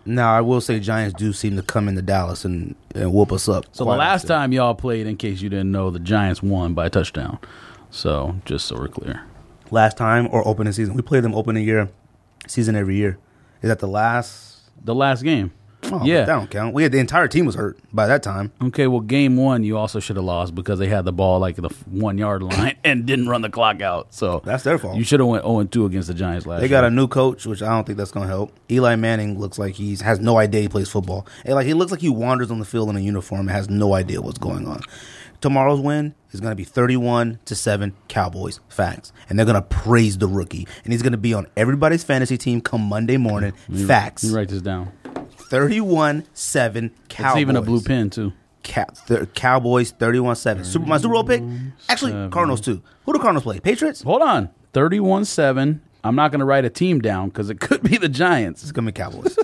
Now, I will say Giants do seem to come into Dallas and whoop us up.
So the last time y'all played, in case you didn't know, the Giants won by a touchdown. So just so we're clear.
Last time or opening season? We play them opening season every year. Is that the last?
The last game.
Oh,
Yeah.
that don't count. The entire team was hurt by that time.
Okay, well, game 1, you also should have lost because they had the ball like the 1 yard line and didn't run the clock out. So
That's their fault.
you should have went 0-2 against the Giants last
They
year.
got a new coach, which I don't think that's going to help. Eli Manning looks like he has no idea he plays football. And he looks like he wanders on the field in a uniform and has no idea what's going on. Tomorrow's win is going to be 31-7 Cowboys. Facts. And they're going to praise the rookie. And he's going to be on everybody's fantasy team come Monday morning. Facts.
Let me write this down.
31-7 Cowboys.
It's even a blue pen, too.
Cowboys 31-7. My Super Bowl pick? Actually, Cardinals too. Who do Cardinals play? Patriots?
Hold on. 31-7. I'm not going to write a team down because it could be the Giants.
It's going to be Cowboys.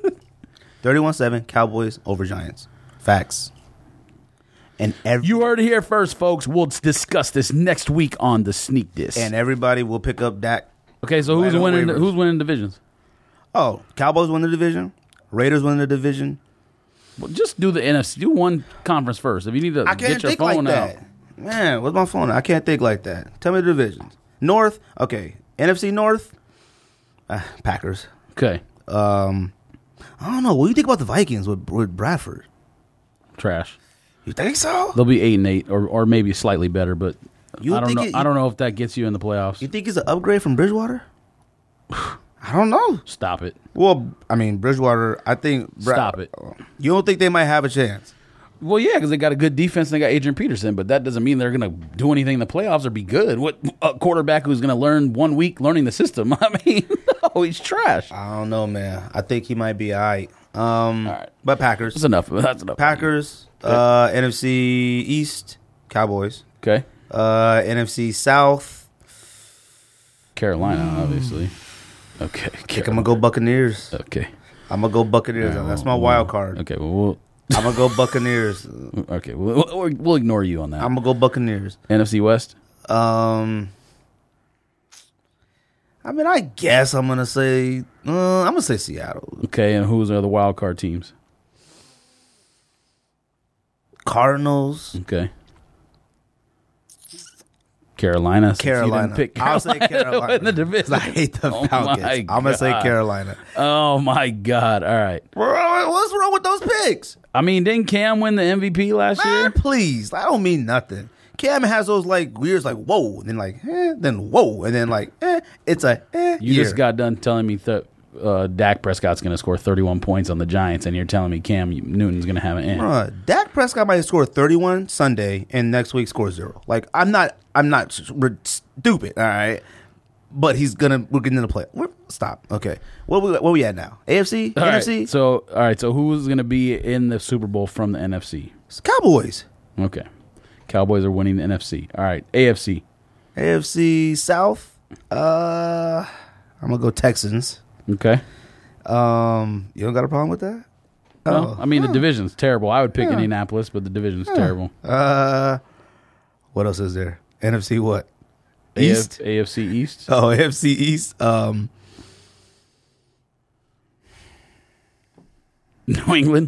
31-7 Cowboys over Giants. Facts. And
You heard it here first, folks. We'll discuss this next week on the Sneak Disc.
and everybody will pick up Dak.
Okay, so who's
Right on
winning?
waivers.
Who's winning divisions?
Oh, Cowboys win the division. Raiders win the division.
Well, just do the NFC. Do one conference first. If you need to
I can't
get your
think like
phone out.
that. Man, what's my phone? I can't think like that. Tell me the divisions. North. Okay. NFC North. Packers.
Okay,
I don't know. What do you think about the Vikings with Bradford?
trash.
You think so?
They'll be 8-8, or maybe slightly better, but
You
I don't
think
know. I don't know if that gets you in the playoffs.
You think it's an upgrade from Bridgewater? I don't know.
Stop it.
Well, I mean, Bridgewater, I think...
Stop it.
You don't think they might have a chance?
Well, yeah, because they got a good defense and they got Adrian Peterson, but that doesn't mean they're going to do anything in the playoffs or be good. What a quarterback who's going to learn 1 week learning the system? I mean, no, he's trash.
I don't know, man. I think he might be all right.
right.
But Packers.
That's enough. That's enough.
Packers, NFC East, Cowboys.
Okay.
NFC South,
Carolina, obviously. Okay.
I think I'm going to go Buccaneers.
Okay.
I'm going to go Buccaneers. That's my wild card.
Okay. Well,
I'm going to go Buccaneers.
okay. We'll ignore you on that.
I'm going to go Buccaneers.
NFC West.
I mean, I guess I'm gonna say Seattle.
Okay. And who's the other wild card teams?
Cardinals.
Okay. Carolina. since you didn't
Carolina.
pick
I'll say Carolina.
in the division.
I hate the
Oh
Falcons.
my
I'm gonna say
God.
Carolina.
Oh my God! All right.
What's wrong with those picks?
I mean, didn't Cam win the MVP last year?
Man, please. I don't mean nothing. Cam has those weirds whoa, and then then whoa, and then it's a
You
year.
just got done telling me Dak Prescott's going to score 31 points on the Giants, and you're telling me Cam Newton's going to have an end.
Dak Prescott might score 31 Sunday and next week score 0. I'm not stupid, all right? But we're getting in the play. Stop. Okay. Where we at now? AFC?
All right,
NFC?
So who's going to be in the Super Bowl from the NFC?
It's Cowboys.
Okay. Cowboys are winning the NFC. All right. AFC.
AFC South. I'm gonna go Texans.
Okay.
You don't got a problem with that?
Well, I mean, the division's terrible. I would pick Indianapolis, but the division's terrible.
What else is there? NFC what? East?
AFC East.
Oh, AFC East.
New England.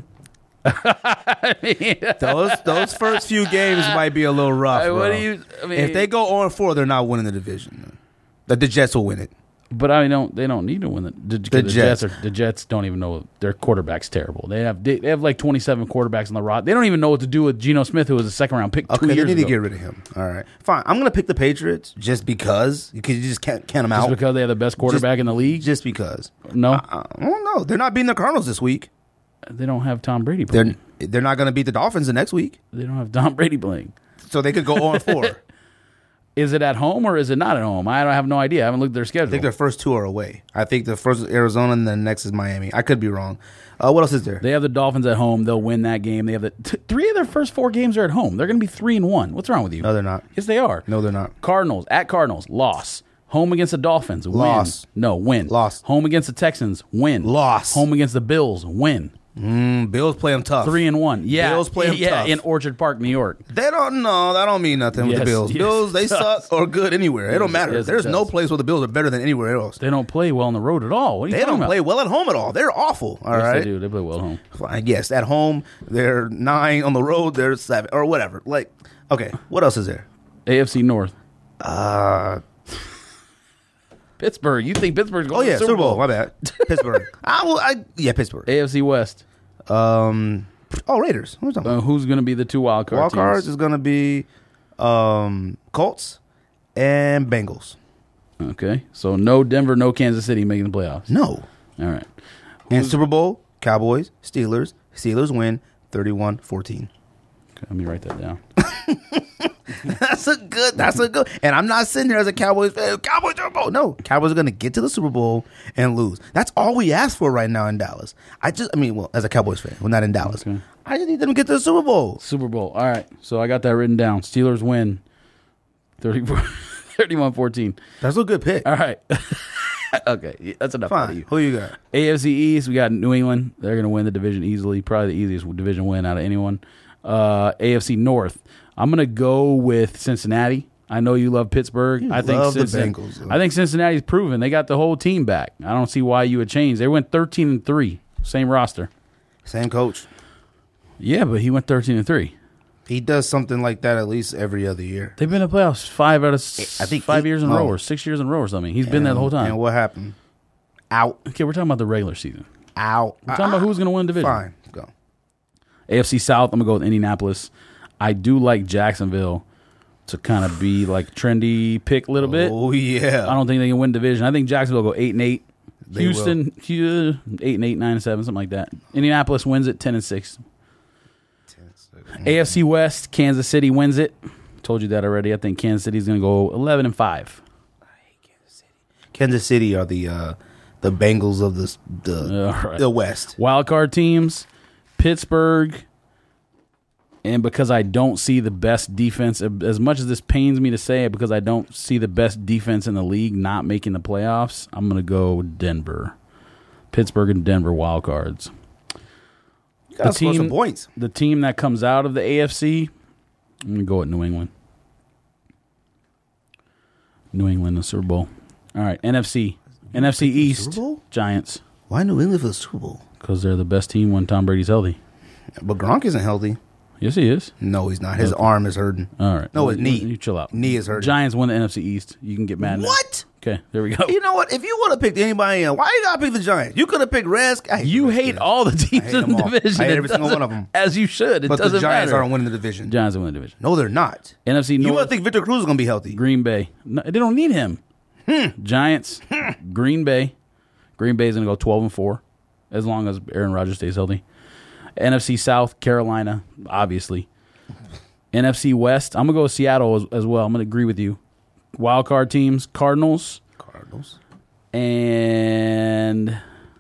Those first few games might be a little rough.
What
bro.
do you? I mean,
If they go 0-4, they're not winning the division. The Jets will win it.
But I mean, they don't need to win the
Jets.
The Jets don't even know their quarterback's terrible. They have 27 quarterbacks on the roster. They don't even know what to do with Geno Smith, who was a second round pick 2
Okay, they
years
need
ago.
to get rid of him. All right, fine. I'm gonna pick the Patriots just because you just can't them
Just
out.
because they have the best quarterback in the league.
Just because.
No,
I don't know. They're not beating the Cardinals this week.
they don't have Tom Brady playing.
They're not gonna beat the Dolphins the next week.
They don't have Tom Brady playing.
So they could go 0-4.
Is it at home or is it not at home? I don't have no idea. I haven't looked at their schedule.
I think their first 2 are away. I think the first is Arizona and the next is Miami. I could be wrong. What else is there?
They have the Dolphins at home. They'll win that game. They have 3 of their first 4 games are at home. They're going to be 3-1. What's wrong with you?
No, they're not.
Yes, they are.
No, they're not.
Cardinals at Cardinals, loss. Home against the Dolphins, win.
Loss.
No, win.
Loss.
Home against the Texans, win.
Loss.
Home against the Bills, win.
Bills play them tough.
3-1. Yeah,
Bills play them tough.
in Orchard Park, New York.
They don't know. That don't mean nothing with the
Yes,
Bills.
yes,
Bills, they
it does.
suck or good anywhere. It don't matter.
Yes, it
There's no
does.
place where the Bills are better than anywhere else.
They don't play well on the road at all. What are you
They
talking
don't
about?
play well at home at all. They're awful. All
Yes,
right.
they do. They play well at home.
Fine. Yes, at home they're 9. On the road they're 7 or whatever. Like, okay, what else is there?
AFC North.
Uh
Pittsburgh. You think Pittsburgh's
oh
going
yeah,
to the
Super Bowl. My bad. Pittsburgh. Pittsburgh.
AFC West.
Raiders. What are you talking about?
Who's going to be the 2 wild card
Wild
teams?
cards is gonna be Colts and Bengals.
Okay, so no Denver, no Kansas City making the playoffs.
No.
All right.
And Super Bowl, Cowboys, Steelers. Steelers win 31-14.
Okay, let me write that down.
That's a good. And I'm not sitting there as a Cowboys fan. Cowboys Super Bowl. No, Cowboys are going to get to the Super Bowl and lose. That's all we ask for right now in Dallas. As a Cowboys fan, we're not in Dallas.
Okay.
I just need them to get to the Super Bowl.
Super Bowl. All right, so I got that written down. Steelers win 31-14.
That's a good pick.
All right. Okay, that's enough out of
Fine.
you.
Who you got?
AFC East, we got New England. They're going to win the division easily. Probably the easiest division win out of anyone. AFC North, I'm going to go with Cincinnati. I know you love Pittsburgh. I think
love the Bengals, though.
I think Cincinnati's proven. They got the whole team back. I don't see why you would change. They went 13-3. Same roster.
Same coach.
Yeah, but he went 13-3.
He does something like that at least every other year.
They've been in the playoffs 5 out of
I think
5 years in a row
no.
or 6 years in a row or something. He's been there the whole time.
And what happened? Out.
Okay, we're talking about the regular season.
Out.
We're talking about who's going to win the division.
Fine. Go.
AFC South, I'm going to go with Indianapolis. I do like Jacksonville to kind of be like trendy pick a little bit.
Oh, yeah.
I don't think they can win division. I think Jacksonville will go 8-8.
They
Houston, 8-8, 9-7, something like that. Indianapolis wins it 10-6. AFC West, Kansas City wins it. Told you that already. I think Kansas City's going to go 11-5.
Kansas City are the Bengals of
Right.
the West.
Wild card teams, Pittsburgh. And because I don't see the best defense, as much as this pains me to say it, because I don't see the best defense in the league not making the playoffs, I'm going to go Denver. Pittsburgh and Denver wild cards.
You got to score some points.
The team that comes out of the AFC, I'm going to go with New England. New England in the Super Bowl. All right, NFC. NFC East,
Super Bowl?
Giants.
Why New England for the Super Bowl?
Because they're the best team when Tom Brady's healthy.
But Gronk isn't healthy.
Yes, he is.
No, he's not. His arm is hurting.
All right.
No, his knee.
You chill out.
Knee is hurting.
Giants win the NFC East. You can get mad now.
What?
Okay, there we go.
You know what? If you would have picked anybody else, why you gotta pick the Giants? You could have picked Redskins.
You hate all the teams
hate
in
them
the
all.
division.
I hate
It
every single
doesn't-
one of them.
As you should. It
But the
doesn't
Giants
matter.
aren't winning the division.
Giants win the division.
No, they're not.
NFC
You
North.
would think Victor Cruz is gonna be healthy.
Green Bay. No, they don't need him. Giants. Green Bay. Green Bay is going to go 12-4 as long as Aaron Rodgers stays healthy. NFC South, Carolina, obviously. NFC West, I'm going to go with Seattle as well. I'm going to agree with you. Wild card teams, Cardinals and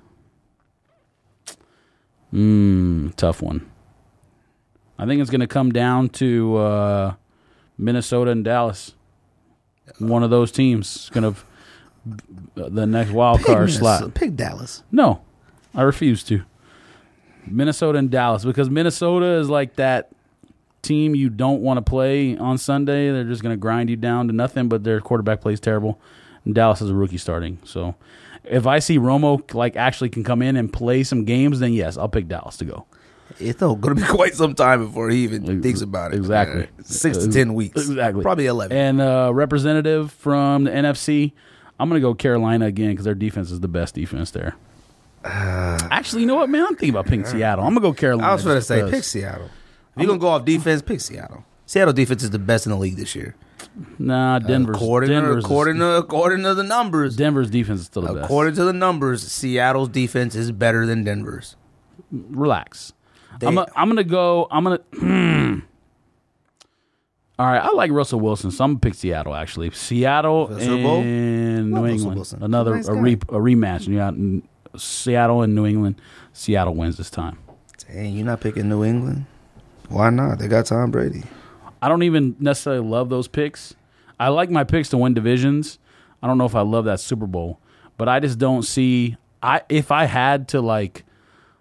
tough one. I think it's going to come down to Minnesota and Dallas. One of those teams is going to the next wild card slot.
Pick Dallas.
No, I refuse to. Minnesota and Dallas, because Minnesota is like that team you don't want to play on Sunday. They're just going to grind you down to nothing, but their quarterback plays terrible. And Dallas is a rookie starting. So if I see Romo like actually can come in and play some games, then yes, I'll pick Dallas to go.
It's going to be quite some time before he even thinks about it.
Exactly.
6 to 10 weeks.
Exactly.
Probably 11.
And representative from the NFC, I'm going to go Carolina again because their defense is the best defense there. Actually, you know what, man? I'm thinking about picking Seattle. I'm going to go Carolina.
I was going to say,
because
pick Seattle. If you're going to go off defense, pick Seattle. Seattle defense is the best in the league this year.
Nah, Denver's
According to the numbers.
Denver's defense is still the best.
According to the numbers, Seattle's defense is better than Denver's.
Relax. I'm gonna go. I'm gonna. All right, I like Russell Wilson, so I'm gonna pick Seattle. Actually, Seattle
the Super Bowl?
and
Love
New
Russell
England.
Wilson.
Another
Nice
a
guy.
rematch. Yeah, Seattle and New England. Seattle wins this time.
Dang, you're not picking New England? Why not? They got Tom Brady.
I don't even necessarily love those picks. I like my picks to win divisions. I don't know if I love that Super Bowl, but I just don't see. If I had to like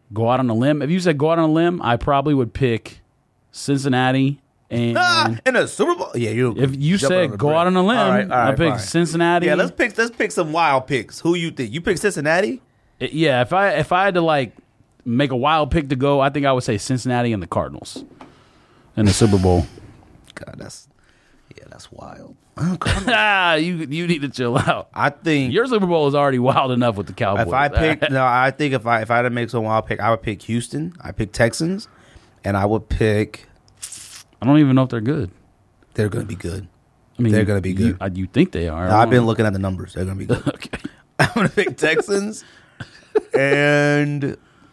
go out on a limb. If you said go out on a limb, I probably would pick Cincinnati. And
in a Super Bowl, yeah.
If you said go out on a limb,
all right,
I pick
fine.
Cincinnati.
Yeah, let's pick some wild picks. Who you think? You pick Cincinnati?
Yeah, if I had to like make a wild pick to go, I think I would say Cincinnati and the Cardinals in the Super Bowl.
God, that's wild.
You need to chill out.
I think
Your Super Bowl is already wild enough with the Cowboys.
I think if I had to make some wild pick, I would pick Houston. I pick Texans, and I would pick.
I don't even know if they're good.
They're going to be good.
I mean,
they're going to be good.
You think they are?
I've been looking at the numbers. They're going to be good.
Okay.
I'm going to pick Texans and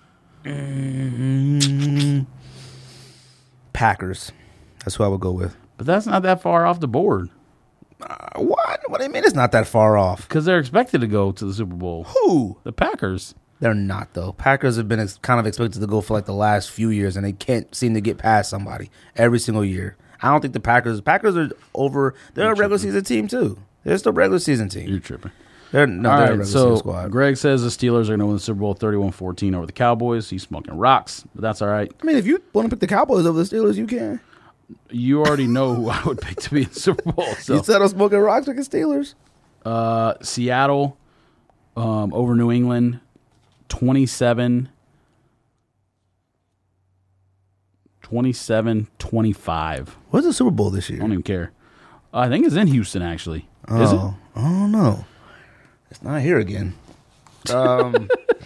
Packers. That's who I would go with.
But that's not that far off the board.
What? What do you mean it's not that far off?
Because they're expected to go to the Super Bowl.
Who?
The Packers.
They're not, though. Packers have been kind of expected to go for like the last few years, and they can't seem to get past somebody every single year. I don't think the Packers are over. They're a regular season team, too. They're still a regular season team.
You're tripping.
They're a
All
regular
right,
season
so
squad.
Greg says the Steelers are going to win the Super Bowl 31-14 over the Cowboys. He's smoking rocks, but that's all right.
I mean, if you want to pick the Cowboys over the Steelers, you can.
You already know who I would pick to be in the Super Bowl. So
You said I'm smoking rocks picking Steelers.
Seattle over New England, 27-25.
Where's the Super Bowl this year?
I don't even care. I think it's in Houston, actually.
Oh,
Is it?
I don't know. It's not here again.
Super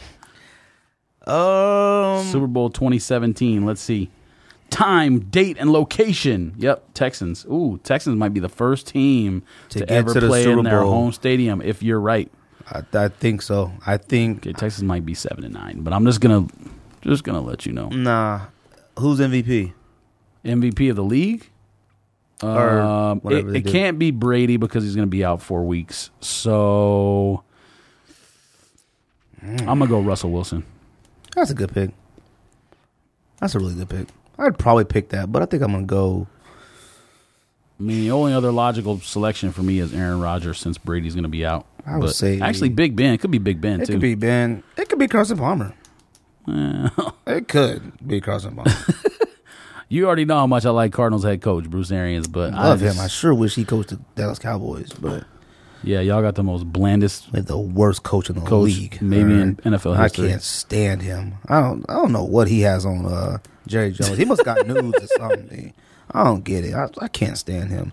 Bowl 2017. Let's see. Time, date, and location. Yep, Texans. Ooh, Texans might be the first team to
get
ever
to the
play
Super
in their
Bowl.
home stadium, if you're right.
I think so. I think
Okay, Texas might be 7-9, but I'm just gonna let you know.
nah. Who's MVP?
MVP of the league?
Or whatever they
It
do.
can't be Brady because he's gonna be out 4 weeks. So I'm gonna go Russell Wilson.
That's a good pick. That's a really good pick. I'd probably pick that, but I think I'm gonna go.
I mean, the only other logical selection for me is Aaron Rodgers since Brady's going to be out.
I would say
actually Big Ben. It could be Big Ben
It
too.
could be Ben. It could be Carson Palmer. It could be Carson Palmer.
You already know how much I like Cardinals head coach Bruce Arians, but
I love him. I sure wish he coached the Dallas Cowboys, but
yeah, y'all got the most blandest
they're the worst coach in the
coach
league.
maybe in
All
NFL
I
history.
can't stand him. I don't know what he has on Jerry Jones. He must got news or something. I don't get it. I can't stand him.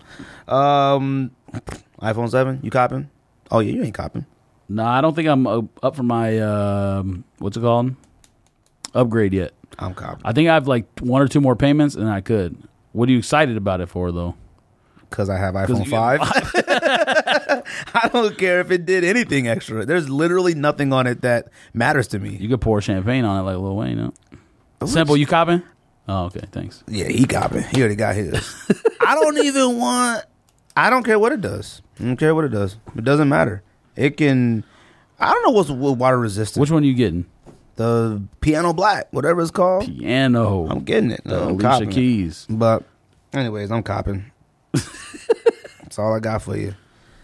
iPhone 7, you copping? Oh yeah, you ain't copping.
No, I don't think I'm up for my what's it called? Upgrade yet.
I'm copping
I think I have like 1 or 2 more payments, and I could. What are you excited about it for, though?
because I have iPhone
you
5. I don't care if it did anything extra. There's literally nothing on it that matters to me.
You could pour champagne on it like Lil Wayne. No? Simple, you copping? Oh, okay, thanks.
Yeah, he copping. He already got his. I don't care what it does. I don't care what it does. It doesn't matter. It can. I don't know what's water resistant.
Which one are you getting?
The Piano Black, whatever it's called.
Piano.
I'm getting it. I'm
Alicia
copping it.
Keys.
But, anyways, I'm copping. That's all I got for you.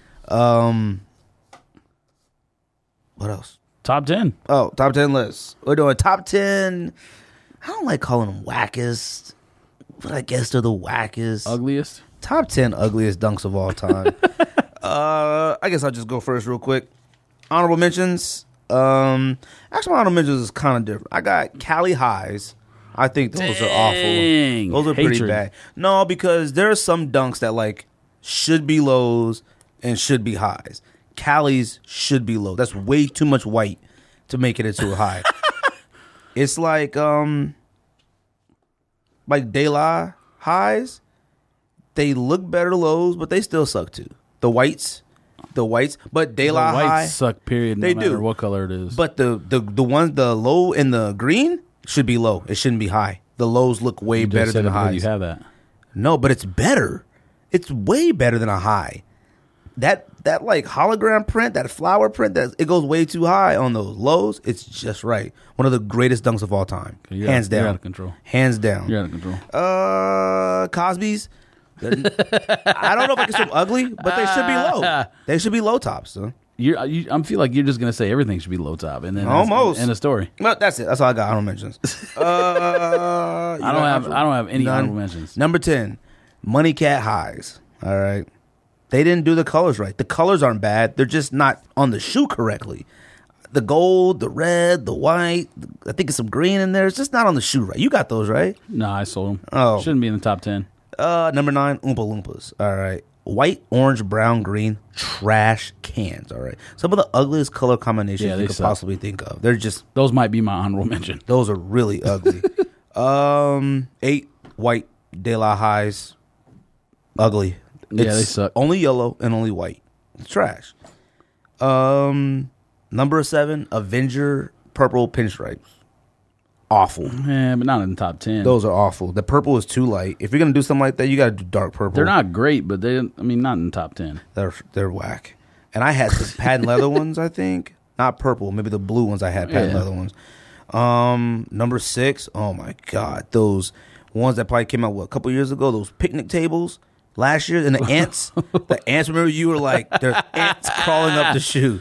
What else?
Top 10.
Oh, top 10 list. We're doing top 10. I don't like calling them wackest, but I guess they're the wackest.
Ugliest.
Top 10 ugliest dunks of all time. I guess I'll just go first real quick. Honorable mentions. Actually, my honorable mentions is kind of different. I got Cali Highs. I think those are
Dang.
awful. Those are pretty
Hatred.
bad. No, because there are some dunks that like should be lows and should be highs. Cali's should be low. That's way too much white to make it into a high. It's like De La highs. They look better lows, but they still suck too. The whites, but De
The
La
whites
high
suck, period, no
They
matter
do.
what color it is.
But the ones, the low and the green should be low. It shouldn't be high. The lows look way
You just
better
said
than the
it because
highs.
you have that.
No, but it's better. It's way better than a high. That like hologram print, that flower print, that it goes way too high on those lows. It's just right. One of the greatest dunks of all time, hands down.
You're out of control.
Hands down.
You're out of control.
Cosby's. I don't know if I can say ugly, but they should be low. They should be low tops, though.
I feel like you're just gonna say everything should be low top, and then
Almost.
end of story.
Well, that's it. That's all I got. Honorable mentions.
I don't have any honorable mentions.
Number 10, Money Cat highs. All right. They didn't do the colors right. The colors aren't bad. They're just not on the shoe correctly. The gold, the red, the white, I think it's some green in there. It's just not on the shoe right. You got those, right?
No, I sold them.
Oh.
Shouldn't be in the top 10.
Number 9, Oompa Loompas. All right. White, orange, brown, green, trash cans. All right. Some of the ugliest color combinations you could possibly think of. They're just...
Those might be my honorable mention.
Those are really ugly. 8, white, De La Highs. Ugly.
Yeah, they suck.
Only yellow and only white. It's trash. Number 7, Avenger purple pinstripes. Awful.
Yeah, but not in the top 10.
Those are awful. The purple is too light. If you're gonna do something like that, you gotta do dark purple.
They're not great, but not in the top 10.
They're whack. And I had the patent leather ones. I think not purple. Maybe the blue ones. I had patent leather ones. Number 6. Oh my god, those ones that probably came out a couple years ago. Those picnic tables. Last year, and the ants, remember you were like, there's ants crawling up the shoe.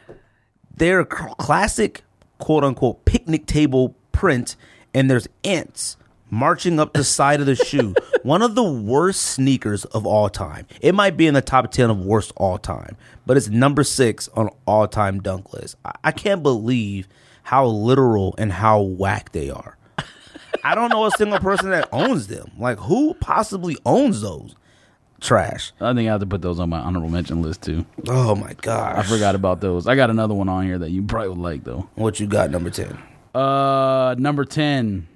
They're classic, quote unquote, picnic table print, and there's ants marching up the side of the shoe. One of the worst sneakers of all time. It might be in the top 10 of worst all time, but it's number 6 on all time dunk list. I can't believe how literal and how whack they are. I don't know a single person that owns them. Like, who possibly owns those? Trash.
I think I have to put those on my honorable mention list too.
Oh my gosh.
I forgot about those. I got another one on here that you probably would like though.
What you got, number 10?
Number 10.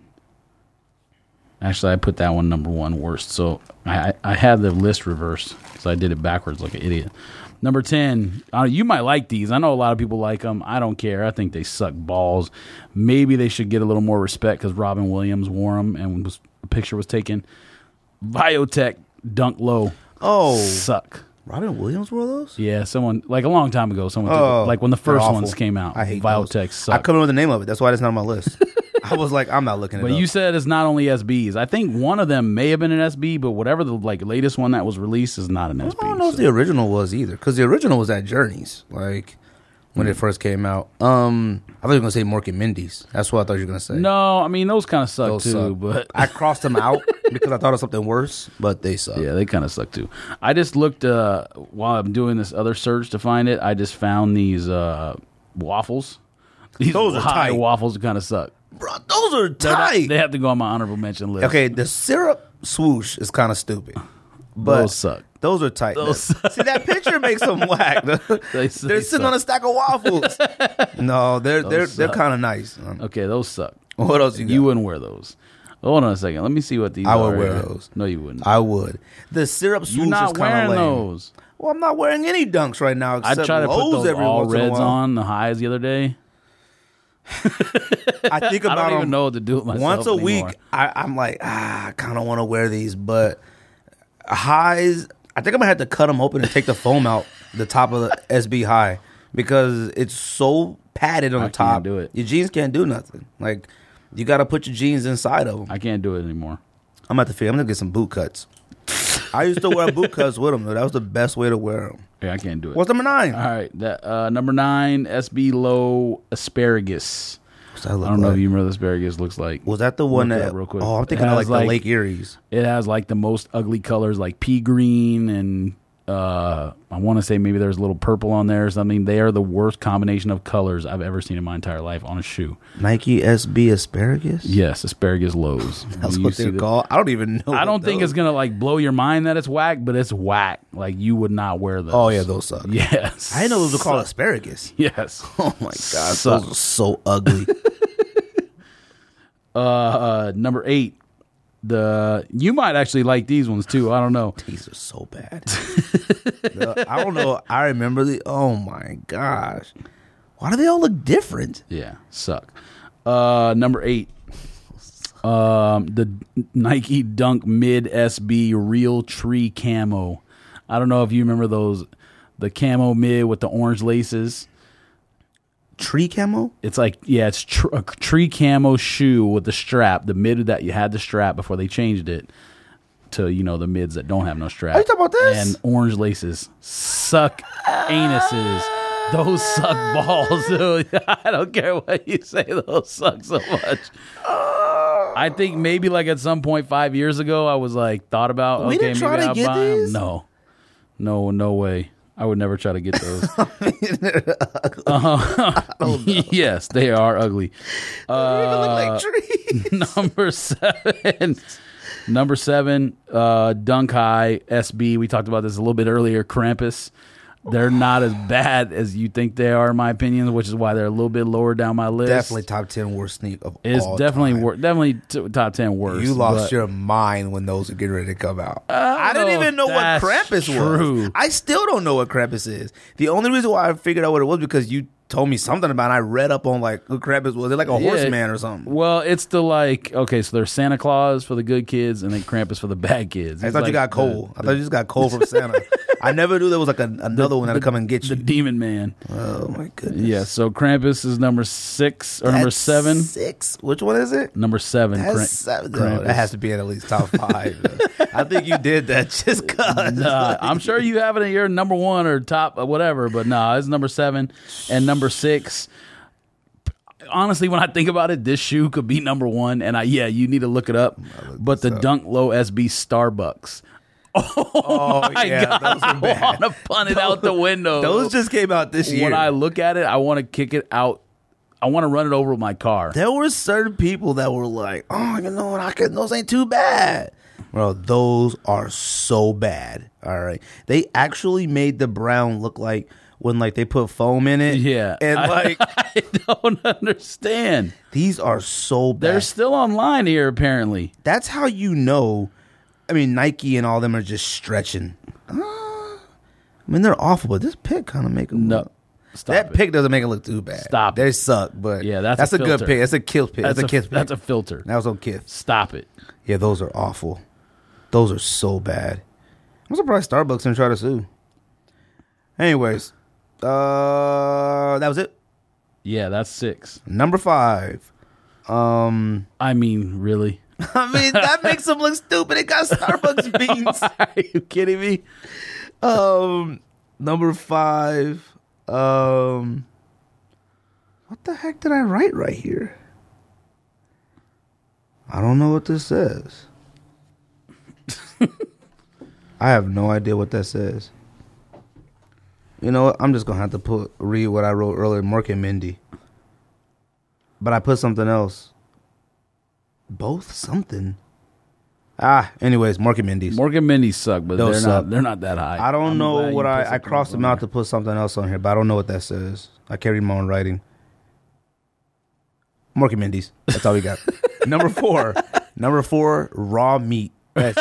Actually, I put that one number 1 worst. So I had the list reversed because I did it backwards like an idiot. Number 10. You might like these. I know a lot of people like them. I don't care. I think they suck balls. Maybe they should get a little more respect because Robin Williams wore them and a picture was taken. Biotech Dunk Low.
Oh,
suck.
Robin Williams wore those?
Yeah, someone like a long time ago. Someone took it, like when the first ones came out.
I hate
Biotech suck.
I couldn't remember the name of it. That's why it's not on my list. I was like, I'm not looking at it.
But you said it's not only SBs. I think one of them may have been an SB, but whatever the latest one that was released is not an SB.
I don't know if the original was either, because the original was at Journeys, like when it first came out. I thought you were gonna say Mork and Mindy's. That's what I thought you were gonna say.
No, I mean those kind of suck
Those
too.
suck.
But
I crossed them out because I thought of something worse, but they suck.
yeah, they kind of suck too. I just looked while I'm doing this other search to find it. I just found these waffles. These
Those are
high
tight.
waffles kind of suck.
Bro, those are tight.
They have to go on my honorable mention list.
Okay, the syrup swoosh is kind of stupid, but
Those suck.
Those are tight. See, that picture makes them whack. They're sitting on a stack of waffles. No, they're kind of nice.
Okay, those suck.
What else you got?
You wouldn't wear those. Hold on a second. Let me see what these are.
I would wear those.
No, you wouldn't.
I would. The syrup swoosh
You're not
is kind
wearing
of lame.
those.
Well, I'm not wearing any dunks right now.
I
Except
tried to put
lows
those
every
all
once in a
reds
while.
on the highs the other day.
I think about
I don't even
them
know what to do with myself
once a
anymore.
week. I'm like, I kind of want to wear these, but highs. I think I'm gonna have to cut them open and take the foam out the top of the SB high because it's so padded on the top.
Can't do it.
Your jeans can't do nothing. Like you got to put your jeans inside of them.
I can't do it anymore.
I'm at the figure. I'm gonna get some boot cuts. I used to wear boot cuts with them. Though. That was the best way to wear them.
Yeah, I can't do it.
What's number 9?
All right, that number 9, SB Low Asparagus.
What's that
I
look
don't know
like?
if you remember what asparagus looks like.
Was that the one
Look it
that?
up real quick.
Oh, I'm thinking
It
of
has
like the Lake Erie's.
It has like the most ugly colors, like pea green and I want to say maybe there's a little purple on there or something. They are the worst combination of colors I've ever seen in my entire life on a shoe.
Nike SB asparagus.
Yes, asparagus lows.
That's what they're called. I don't even know.
I don't think it's gonna like blow your mind that it's whack, but it's whack. Like you would not wear those.
Oh yeah, those suck.
Yes,
I didn't know those were called asparagus.
Yes.
Oh my god,
Suck.
those are so ugly.
Number 8. You might actually like these ones too. I don't know.
These are so bad. I don't know. I remember oh my gosh, why do they all look different?
Yeah, suck. Number 8. The Nike Dunk Mid SB Real Tree Camo. I don't know if you remember those. The camo mid with the orange laces.
Tree camo?
It's like, yeah, it's a tree camo shoe with the strap. The mid that you had the strap before they changed it to, the mids that don't have no strap.
Are you talking about this?
And orange laces. Suck anuses. Those suck balls, dude. I don't care what you say. Those suck so much. I think maybe like at some point 5 years ago, I was like thought about.
We
okay,
didn't try
maybe
to
I'll
get
buy 'em.
these?
No way. I would never try to get those. Yes, they are ugly.
They look like trees.
Number seven, Dunk High SB. We talked about this a little bit earlier. Krampus. They're not as bad as you think they are, in my opinion, which is why they're a little bit lower down my list.
Definitely top 10 worst sneak of
It's
all
definitely
time.
definitely top 10 worst.
You lost
but
your mind when those were getting ready to come out. I didn't
know
even
if
know what
that's
Krampus
true.
was. I still don't know what Krampus is. The only reason why I figured out what it was because you told me something about it. I read up on like who Krampus was. They're like a horseman or something.
Well, it's the like, okay, so there's Santa Claus for the good kids and then Krampus for the bad kids.
I
It's
thought you
like
got coal. I thought you just got coal from Santa. I never knew there was like another one that'd come and get
the
you.
Demon Man.
Oh my goodness.
Yeah, so Krampus is number 6 or number
That's
7.
6. Which one is it?
Number 7.
That's 7. No,
Krampus.
that has to be in at least top 5. I think you did that just cause.
Nah, I'm sure you have it in your number 1 or top or whatever, but nah, it's number 7 and number 6. Honestly, when I think about it, this shoe could be number 1, and you need to look it up. But the Dunk Low SB Starbucks.
Oh
My
yeah,
God,
those are
I
bad.
want to punt it out the window.
Those just came out this year.
When I look at it, I want to kick it out. I want to run it over with my car.
There were certain people that were like, "Oh, you know what? Those ain't too bad." Bro, those are so bad. All right, they actually made the brown look like when like they put foam in it.
Yeah,
and like
I don't understand.
These are so bad.
They're still online here, apparently.
That's how you know. I mean, Nike and all them are just stretching. I mean, they're awful, but this pick kind of make them
No,
look.
stop
That
it.
pick doesn't make it look too bad.
Stop
They
it.
suck, but
Yeah, that's
a
a
good
filter.
pick. That's a kill pick. That's a kiss pick.
That's a filter.
That was on Kith.
Stop it.
Yeah, those are awful. Those are so bad. I'm surprised Starbucks didn't try to sue. Anyways, that was it.
Yeah, that's 6.
Number 5.
I mean, really?
I mean, that makes them look stupid. It got Starbucks beans.
Are you kidding me?
Number 5. What the heck did I write right here? I don't know what this says. I have no idea what that says. You know what? I'm just gonna have to read what I wrote earlier. Mork and Mindy. But I put something else. Both something. Anyways, Mork and Mindy's.
Mork and Mindy suck, but
Those suck.
they're not that high.
I don't
I'm
know
glad
what
you put
I
something
crossed
else
them
on
out to put something else on here, but I don't know what that says. I can't read my own writing. Mork and Mindy's. That's all we got. Number 4. Number 4, raw meat.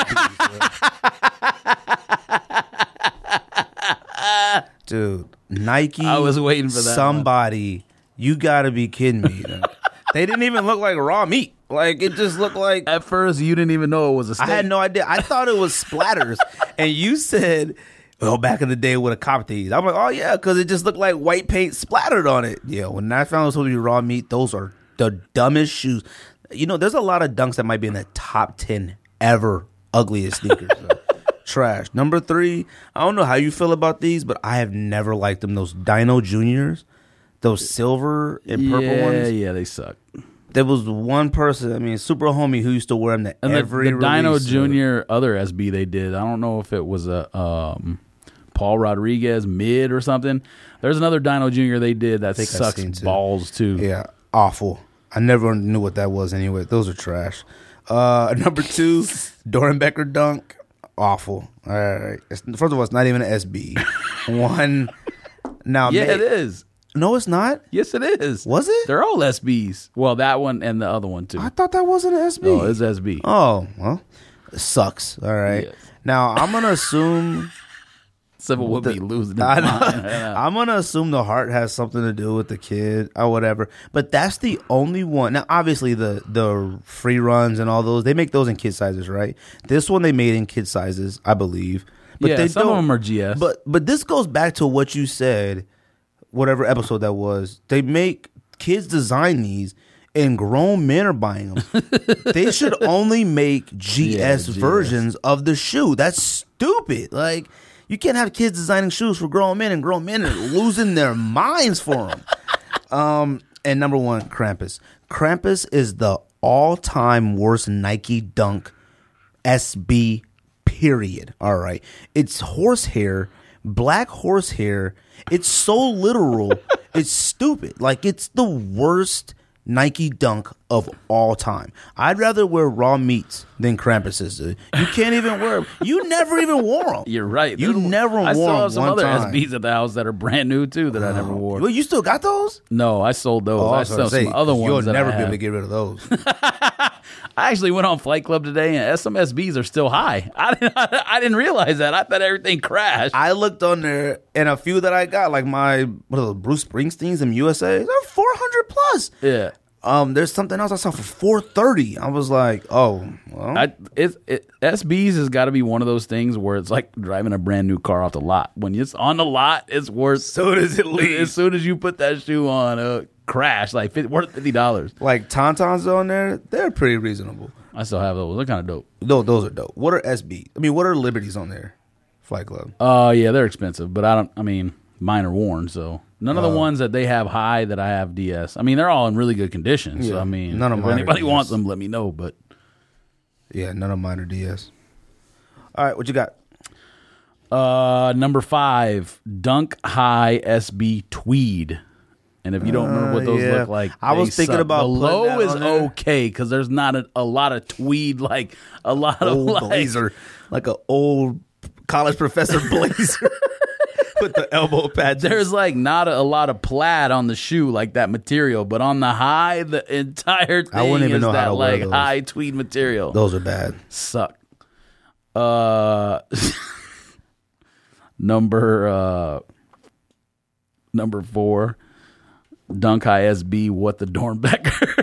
Dude, Nike.
I was waiting for that
Somebody, you gotta be kidding me. They didn't even look like raw meat. Like it just looked like.
At first, you didn't even know it was a steak.
I had no idea. I thought it was splatters, and you said, "Well, back in the day, would have copped these." I'm like, "Oh yeah," because it just looked like white paint splattered on it. Yeah, when I found it was supposed to be raw meat, those are the dumbest shoes. You know, there's a lot of dunks that might be in the top 10 ever ugliest sneakers. Trash. Number 3, I don't know how you feel about these, but I have never liked them. Those Dino Juniors, those silver and purple ones.
Yeah, they suck.
There was one person, I mean, super homie who used to wear them to
And
every
the Dino
release.
Junior other SB they did. I don't know if it was a Paul Rodriguez mid or something. There's another Dino Junior they did that
think I've
sucks
seen too.
balls too.
Yeah, awful. I never knew what that was anyway. Those are trash. Number 2, Dorenbecker dunk. Awful. All right. First of all, it's not even an SB. One. Now,
Yeah, it is.
No, it's not.
Yes, it is.
Was it?
They're all SBs. Well, that one and the other one too.
I thought that wasn't an SB.
No, it's SB.
Oh, well, it sucks. All right.
Yes.
Now, I'm going to assume...
Civil would be losing his
I
mind.
know. I'm gonna assume the heart has something to do with the kid or whatever. But that's the only one. Now, obviously, the free runs and all those, they make those in kid sizes, right? This one they made in kid sizes, I believe. But
Yeah,
they
some of
don't-
them are GS.
But this goes back to what you said, whatever episode that was. They make kids design these, and grown men are buying them. They should only make GS
GS.
versions of the shoe. That's stupid. Like. You can't have kids designing shoes for grown men, and grown men are losing their minds for them. And number one, Krampus. Krampus is the all-time worst Nike Dunk SB, period. All right. It's horsehair, black horsehair. It's so literal. It's stupid. Like, it's the worst Nike Dunk of all time. I'd rather wear raw meats than Krampus's. You can't even wear them. You never even wore them.
You're right.
You never wore them.
I still have some
one
other
time.
SBs at the house that are brand new too that I never wore.
Well, you still got those?
No, I sold those. I still have some other ones
You'll
that
never
I
be able
have.
to get rid of those.
I actually went on Flight Club today, and some SBs are still high. I didn't realize that. I thought everything crashed.
I looked on there, and a few that I got, like my Bruce Springsteen's in USA, they're 400 plus.
Yeah.
There's something else I saw for $430. I was like, oh, well.
SBs has got to be one of those things where it's like driving a brand new car off the lot. When it's on the lot, it's worth.
So does it leave.
As soon as you put that shoe on, crash like worth $50.
Like Tauntauns on there, they're pretty reasonable.
I still have those. They're kind of dope.
Those are dope. What are SB? I mean, what are Liberties on there? Flight Club.
Yeah, they're expensive, but mine are worn, so none of the ones that they have high that I have DS. I mean, they're all in really good condition. So
Yeah.
I mean,
None of
if
mine are
anybody
DS.
wants them, let me know. But
Yeah, none of mine are DS. All right, what you got?
number 5, Dunk High SB Tweed. And if you don't remember what those
yeah.
look like,
I was
they
thinking
suck.
about
the
putting
low
that
is
on there.
okay because there's not a lot of tweed, like a lot of
Old
like,
blazer, like an old college professor blazer with the elbow pads.
There's like not a lot of plaid on the shoe, like that material, but on the high, the entire thing
I wouldn't even
is
know how
that
to wear
like
those.
high tweed material.
Those are bad.
Suck. Number 4, Dunk High SB. What the Dornbecker?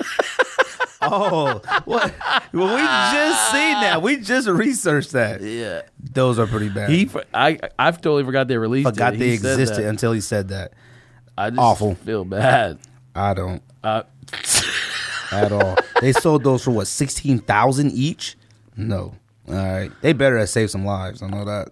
Oh, what? Well, we just seen that. We just researched that.
Yeah,
Those are pretty bad.
I've totally forgot they released it.
forgot they
He said
existed
that.
until he said that.
I just
Awful.
feel bad.
I don't
Uh,
at all. They sold those for what, 16,000 each? No. All right, they better have saved some lives. I know that.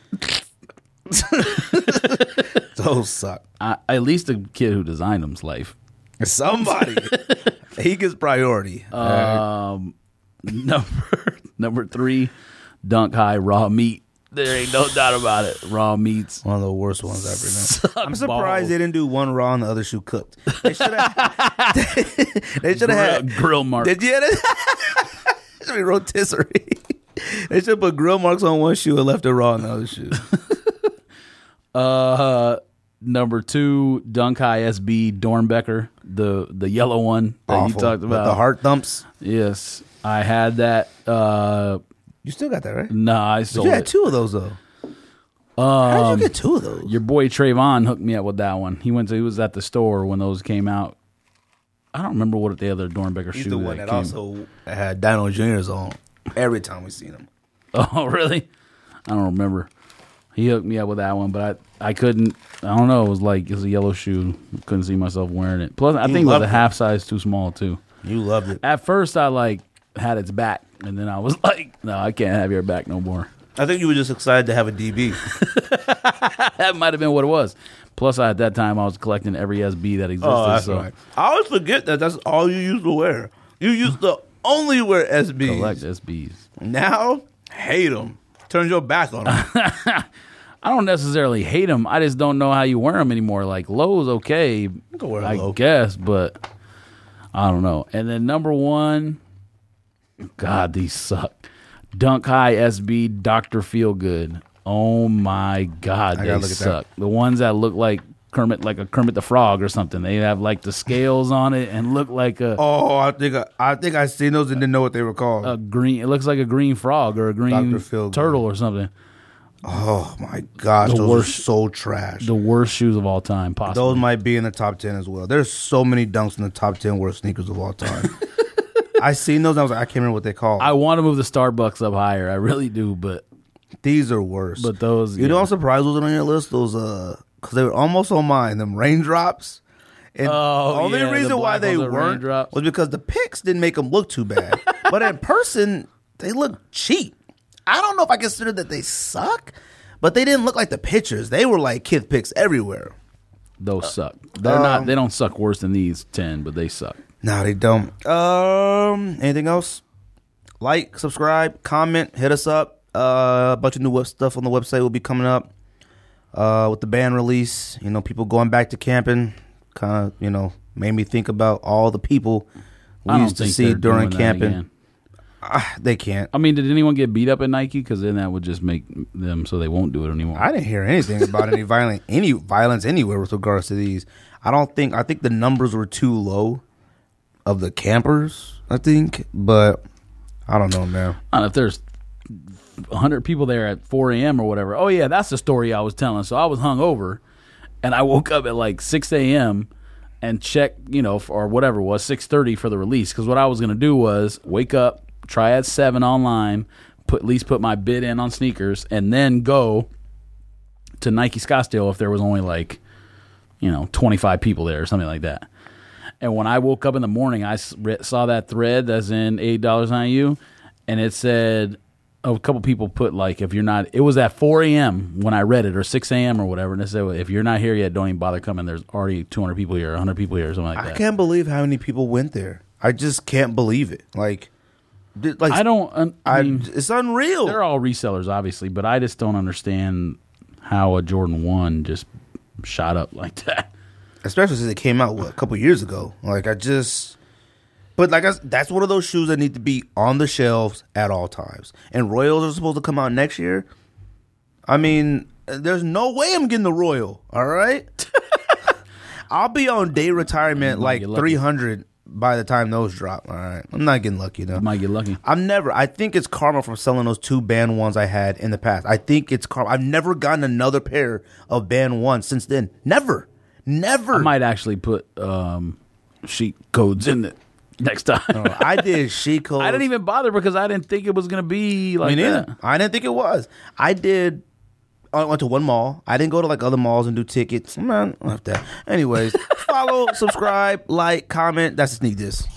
Those suck.
at least the kid who designed them's life.
Somebody. He gets priority. All right.
Number 3, Dunk High Raw Meat. There ain't no doubt about it. Raw meats.
One of the worst ones ever.
Suck
I'm surprised
balls.
they didn't do one raw and the other shoe cooked. They should have. They should have had
grill mark.
Did you? That should be rotisserie. They should put grill marks on one shoe and left it raw on the other shoe.
Number 2, Dunk High SB Dornbecker, the yellow one that
Awful.
you talked
With
about.
the heart thumps.
Yes, I had that.
You still got that, right?
Nah, I
But
sold
you had
it.
2 of those though. How did you get 2 of those?
Your boy Trayvon hooked me up with that one. He was at the store when those came out. I don't remember what the other Dornbecker
He's
shoe
the one that
came.
also had Dino Jr.'s on every time we seen him.
Oh, really? I don't remember. He hooked me up with that one, but I couldn't. I don't know. It was a yellow shoe. Couldn't see myself wearing it. Plus, I think it was
loved
a
it.
half size too small too.
You loved it.
At first, I had its back, and then I was like, "No, I can't have your back no more."
I think you were just excited to have a DB.
That might have been what it was. Plus, at that time, I was collecting every SB that existed.
Oh, that's
so
right. I always forget that's all you used to wear. You used to only wear SBs.
collect SBs.
Now, hate them. Turn your back on them.
I don't necessarily hate them. I just don't know how you wear them anymore. Like low's okay,
can wear a
I
low.
guess, but I don't know. And then number 1, God, these suck. Dunk High SB Dr. Feelgood. Oh my God,
gotta
they
look at that.
suck. The ones that look like Kermit the Frog or something. They have like the scales on it and look like
Oh, I think I seen those and didn't know what they were called.
a green. It looks like a green frog or a green
Dr. Feelgood.
turtle or something.
Oh my gosh,
The
those
worst-
are so trash.
The worst shoes of all time, possibly.
Those might be in the top 10 as well. There's so many dunks in the top 10 worst sneakers of all time. I seen those and I was like, I can't remember what they called.
I want to move the Starbucks up higher. I really do, but
These are worse.
But those,
You know, I'm surprised those are on your list. Those, because they were almost on mine. Them raindrops. And
Oh,
the only
yeah, the
reason why
black
they
ones are
weren't
raindrops.
was because the pics didn't make them look too bad. But in person, they look cheap. I don't know if I consider that they suck, but they didn't look like the pictures. They were like kid pics everywhere.
Those suck. They're not. They don't suck worse than these 10, but they suck.
No, they don't. Anything else? Like, subscribe, comment, hit us up. A bunch of new stuff on the website will be coming up. With the band release, people going back to camping, kind of, made me think about all the people we used to see during camping. They can't.
I mean, did anyone get beat up at Nike? Because then that would just make them so they won't do it anymore.
I didn't hear anything about any violence anywhere with regards to these. I think the numbers were too low of the campers, I think, but I don't know, man.
I don't know if there's 100 people there at 4 a.m. or whatever. Oh, yeah, that's the story I was telling. So I was hungover, and I woke up at like 6 a.m. and checked, or whatever it was, 6:30 for the release. Because what I was going to do was wake up, try at 7 online, at least put my bid in on sneakers, and then go to Nike Scottsdale if there was only 25 people there or something like that. And when I woke up in the morning, I saw that thread that's in $8 on you, and it said a couple people put if you're not, it was at 4 a.m. when I read it, or 6 a.m. or whatever, and it said, if you're not here yet, don't even bother coming. There's already 200 people here, 100 people here, or something like that.
I can't believe how many people went there. I just can't believe it.
I don't. I mean,
it's unreal.
They're all resellers, obviously, but I just don't understand how a Jordan 1 just shot up like that.
Especially since it came out a couple years ago. But that's one of those shoes that need to be on the shelves at all times. And Royals are supposed to come out next year. I mean, there's no way I'm getting the Royal. All right, I'll be on day retirement 300 by the time those drop. All right, I'm not getting lucky though.
You might get lucky.
I think it's karma from selling those 2 band 1s I had in the past. I think it's karma. I've never gotten another pair of band 1s since then. Never.
I might actually put sheet codes in it next time.
I did sheet codes.
I didn't even bother because I didn't think it was going to be like that.
I didn't think it was. I went to one mall. I didn't go to other malls and do tickets. Man, I love that. Anyways, follow, subscribe, like, comment. That's the Sneak This.